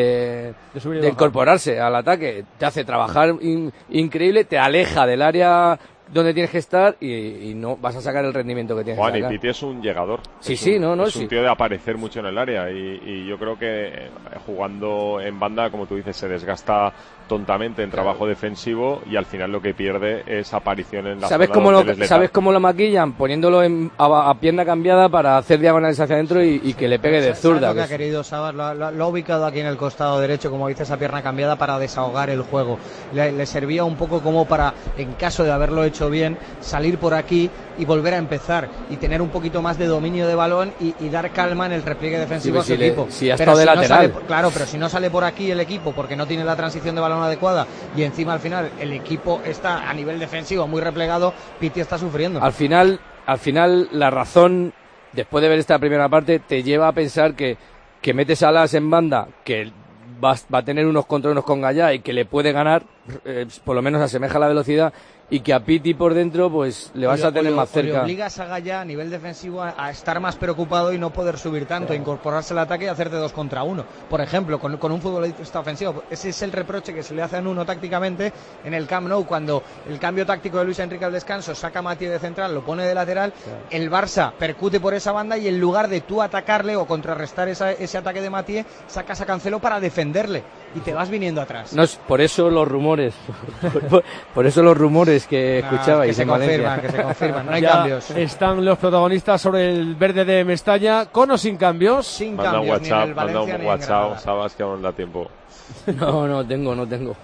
incorporarse al ataque, te hace trabajar increíble, te aleja del área donde tienes que estar, y no vas a sacar el rendimiento que tienes que sacar. Juan, y Piti es un llegador. Es un tío de aparecer mucho en el área, y yo creo que jugando en banda, como tú dices, se desgasta tontamente en trabajo defensivo, y al final lo que pierde es aparición en la ¿Sabes cómo lo maquillan? Poniéndolo a pierna cambiada para hacer diagonales hacia adentro y que le pegue de zurda. Lo que ha querido Sabas, lo ha ubicado aquí en el costado derecho, como dices, a pierna cambiada, para desahogar el juego. Le servía un poco como para, en caso de haberlo hecho bien, salir por aquí y volver a empezar, y tener un poquito más de dominio de balón y dar calma en el repliegue defensivo a su equipo. Pero si lateral. Pero si no sale por aquí el equipo, porque no tiene la transición de balón adecuada, y encima al final el equipo está a nivel defensivo muy replegado, Piti está sufriendo. Al final la razón, después de ver esta primera parte, te lleva a pensar que metes a Las en banda, que va a tener unos contra unos con Gallá, y que le puede ganar, por lo menos asemeja la velocidad, y que a Piti por dentro pues le vas a tener más cerca. Le obligas a Gallá a nivel defensivo a estar más preocupado y no poder subir tanto, incorporarse al ataque y hacerte 2 contra 1. Por ejemplo, con un futbolista ofensivo. Ese es el reproche que se le hace a Nuno tácticamente en el Camp Nou, cuando el cambio táctico de Luis Enrique al descanso saca a Mathieu de central, lo pone de lateral, el Barça percute por esa banda, y en lugar de tú atacarle o contrarrestar ese ataque de Mathieu, sacas a Cancelo para defenderle, y te vas viniendo atrás. No, por eso los rumores que escuchaba, que se confirman, no hay cambios. Están los protagonistas sobre el verde de Mestalla, con o sin cambios. Sin cambios, ni en el Valencia ni en Granada. Sabas que aún da tiempo. No tengo.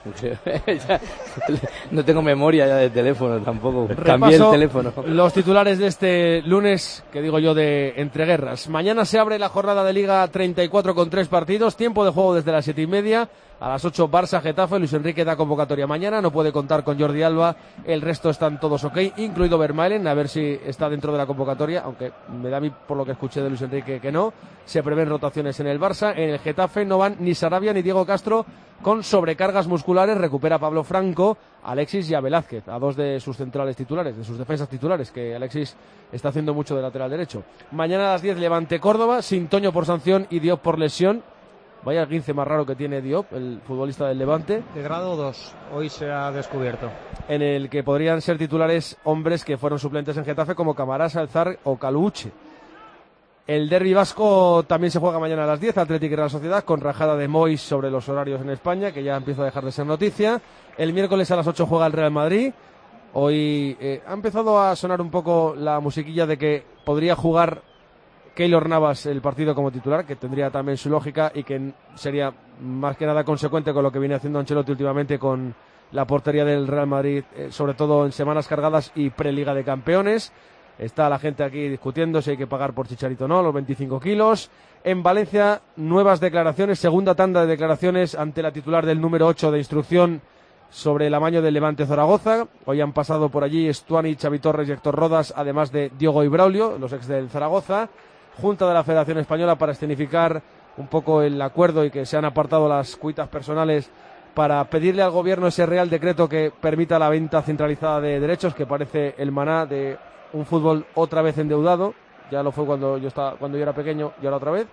No tengo memoria ya de teléfono tampoco. Cambié el teléfono. Los titulares de este lunes, que digo yo, de entreguerras. Mañana se abre la jornada de Liga 34 con 3 partidos. Tiempo de juego desde las 7:30. A las 8, Barça, Getafe. Luis Enrique da convocatoria mañana. No puede contar con Jordi Alba. El resto están todos ok, incluido Vermaelen. A ver si está dentro de la convocatoria, aunque me da a mí, por lo que escuché de Luis Enrique, que no. Se prevén rotaciones en el Barça. En el Getafe no van ni Sarabia ni Diego Castro, con sobrecargas musculares. Recupera Pablo Franco, Alexis y a Velázquez, a 2 de sus centrales titulares, de sus defensas titulares, que Alexis está haciendo mucho de lateral derecho. Mañana a las 10, Levante Córdoba, sin Toño por sanción y Diop por lesión. Vaya el 15 más raro que tiene Diop, el futbolista del Levante. De grado 2, hoy se ha descubierto. En el que podrían ser titulares hombres que fueron suplentes en Getafe, como Camarás, Alzar o Caluche. El derbi vasco también se juega mañana a las 10, Atlético y Real Sociedad, con rajada de Mois sobre los horarios en España, que ya empieza a dejar de ser noticia. El miércoles a las 8 juega el Real Madrid. Hoy ha empezado a sonar un poco la musiquilla de que podría jugar Keylor Navas el partido como titular, que tendría también su lógica y que sería más que nada consecuente con lo que viene haciendo Ancelotti últimamente con la portería del Real Madrid, sobre todo en semanas cargadas y pre-Liga de Campeones. Está la gente aquí discutiendo si hay que pagar por Chicharito o no, los 25 kilos. En Valencia, nuevas declaraciones, segunda tanda de declaraciones ante la titular del número 8 de instrucción sobre el amaño del Levante Zaragoza. Hoy han pasado por allí Estuani, Xavi Torres y Héctor Rodas, además de Diogo y Braulio, los ex del Zaragoza. Junta de la Federación Española para escenificar un poco el acuerdo y que se han apartado las cuitas personales, para pedirle al gobierno ese real decreto que permita la venta centralizada de derechos, que parece el maná de un fútbol otra vez endeudado. Ya lo fue cuando yo era pequeño, y ahora otra vez.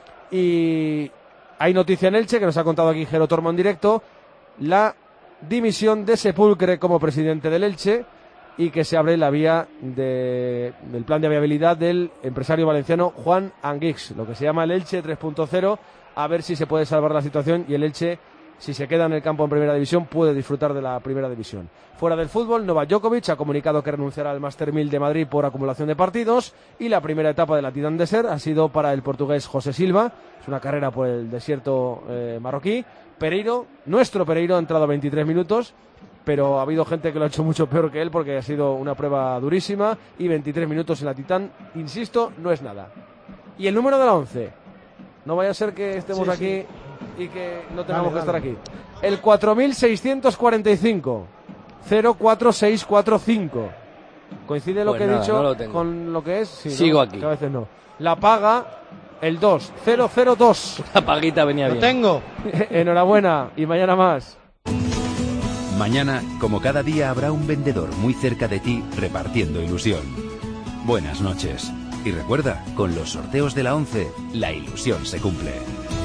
Y hay noticia en Elche, que nos ha contado aquí Jero Tormo en directo, la dimisión de Sepulcre como presidente del Elche, y que se abre la vía del plan de viabilidad del empresario valenciano Juan Anguix, lo que se llama el Elche 3.0, a ver si se puede salvar la situación y el Elche si se queda en el campo en primera división, puede disfrutar de la primera división. Fuera del fútbol, Novak Djokovic ha comunicado que renunciará al Master 1000 de Madrid por acumulación de partidos, y la primera etapa de la Titan Desert ha sido para el portugués José Silva. Es una carrera por el desierto marroquí. Pereiro, nuestro Pereiro, ha entrado a 23 minutos, pero ha habido gente que lo ha hecho mucho peor que él porque ha sido una prueba durísima, y 23 minutos en la Titan, insisto, no es nada. Y el número de la 11, no vaya a ser que estemos aquí y que no tengamos que estar aquí. El 4645, 04645. ¿Coincide lo que he dicho con lo que es? Sí, sigo ¿no? aquí. Que a veces no. La paga el 2002. La paguita venía bien. Lo tengo. Enhorabuena, y mañana más. Mañana, como cada día, habrá un vendedor muy cerca de ti repartiendo ilusión. Buenas noches. Y recuerda, con los sorteos de la 11, la ilusión se cumple.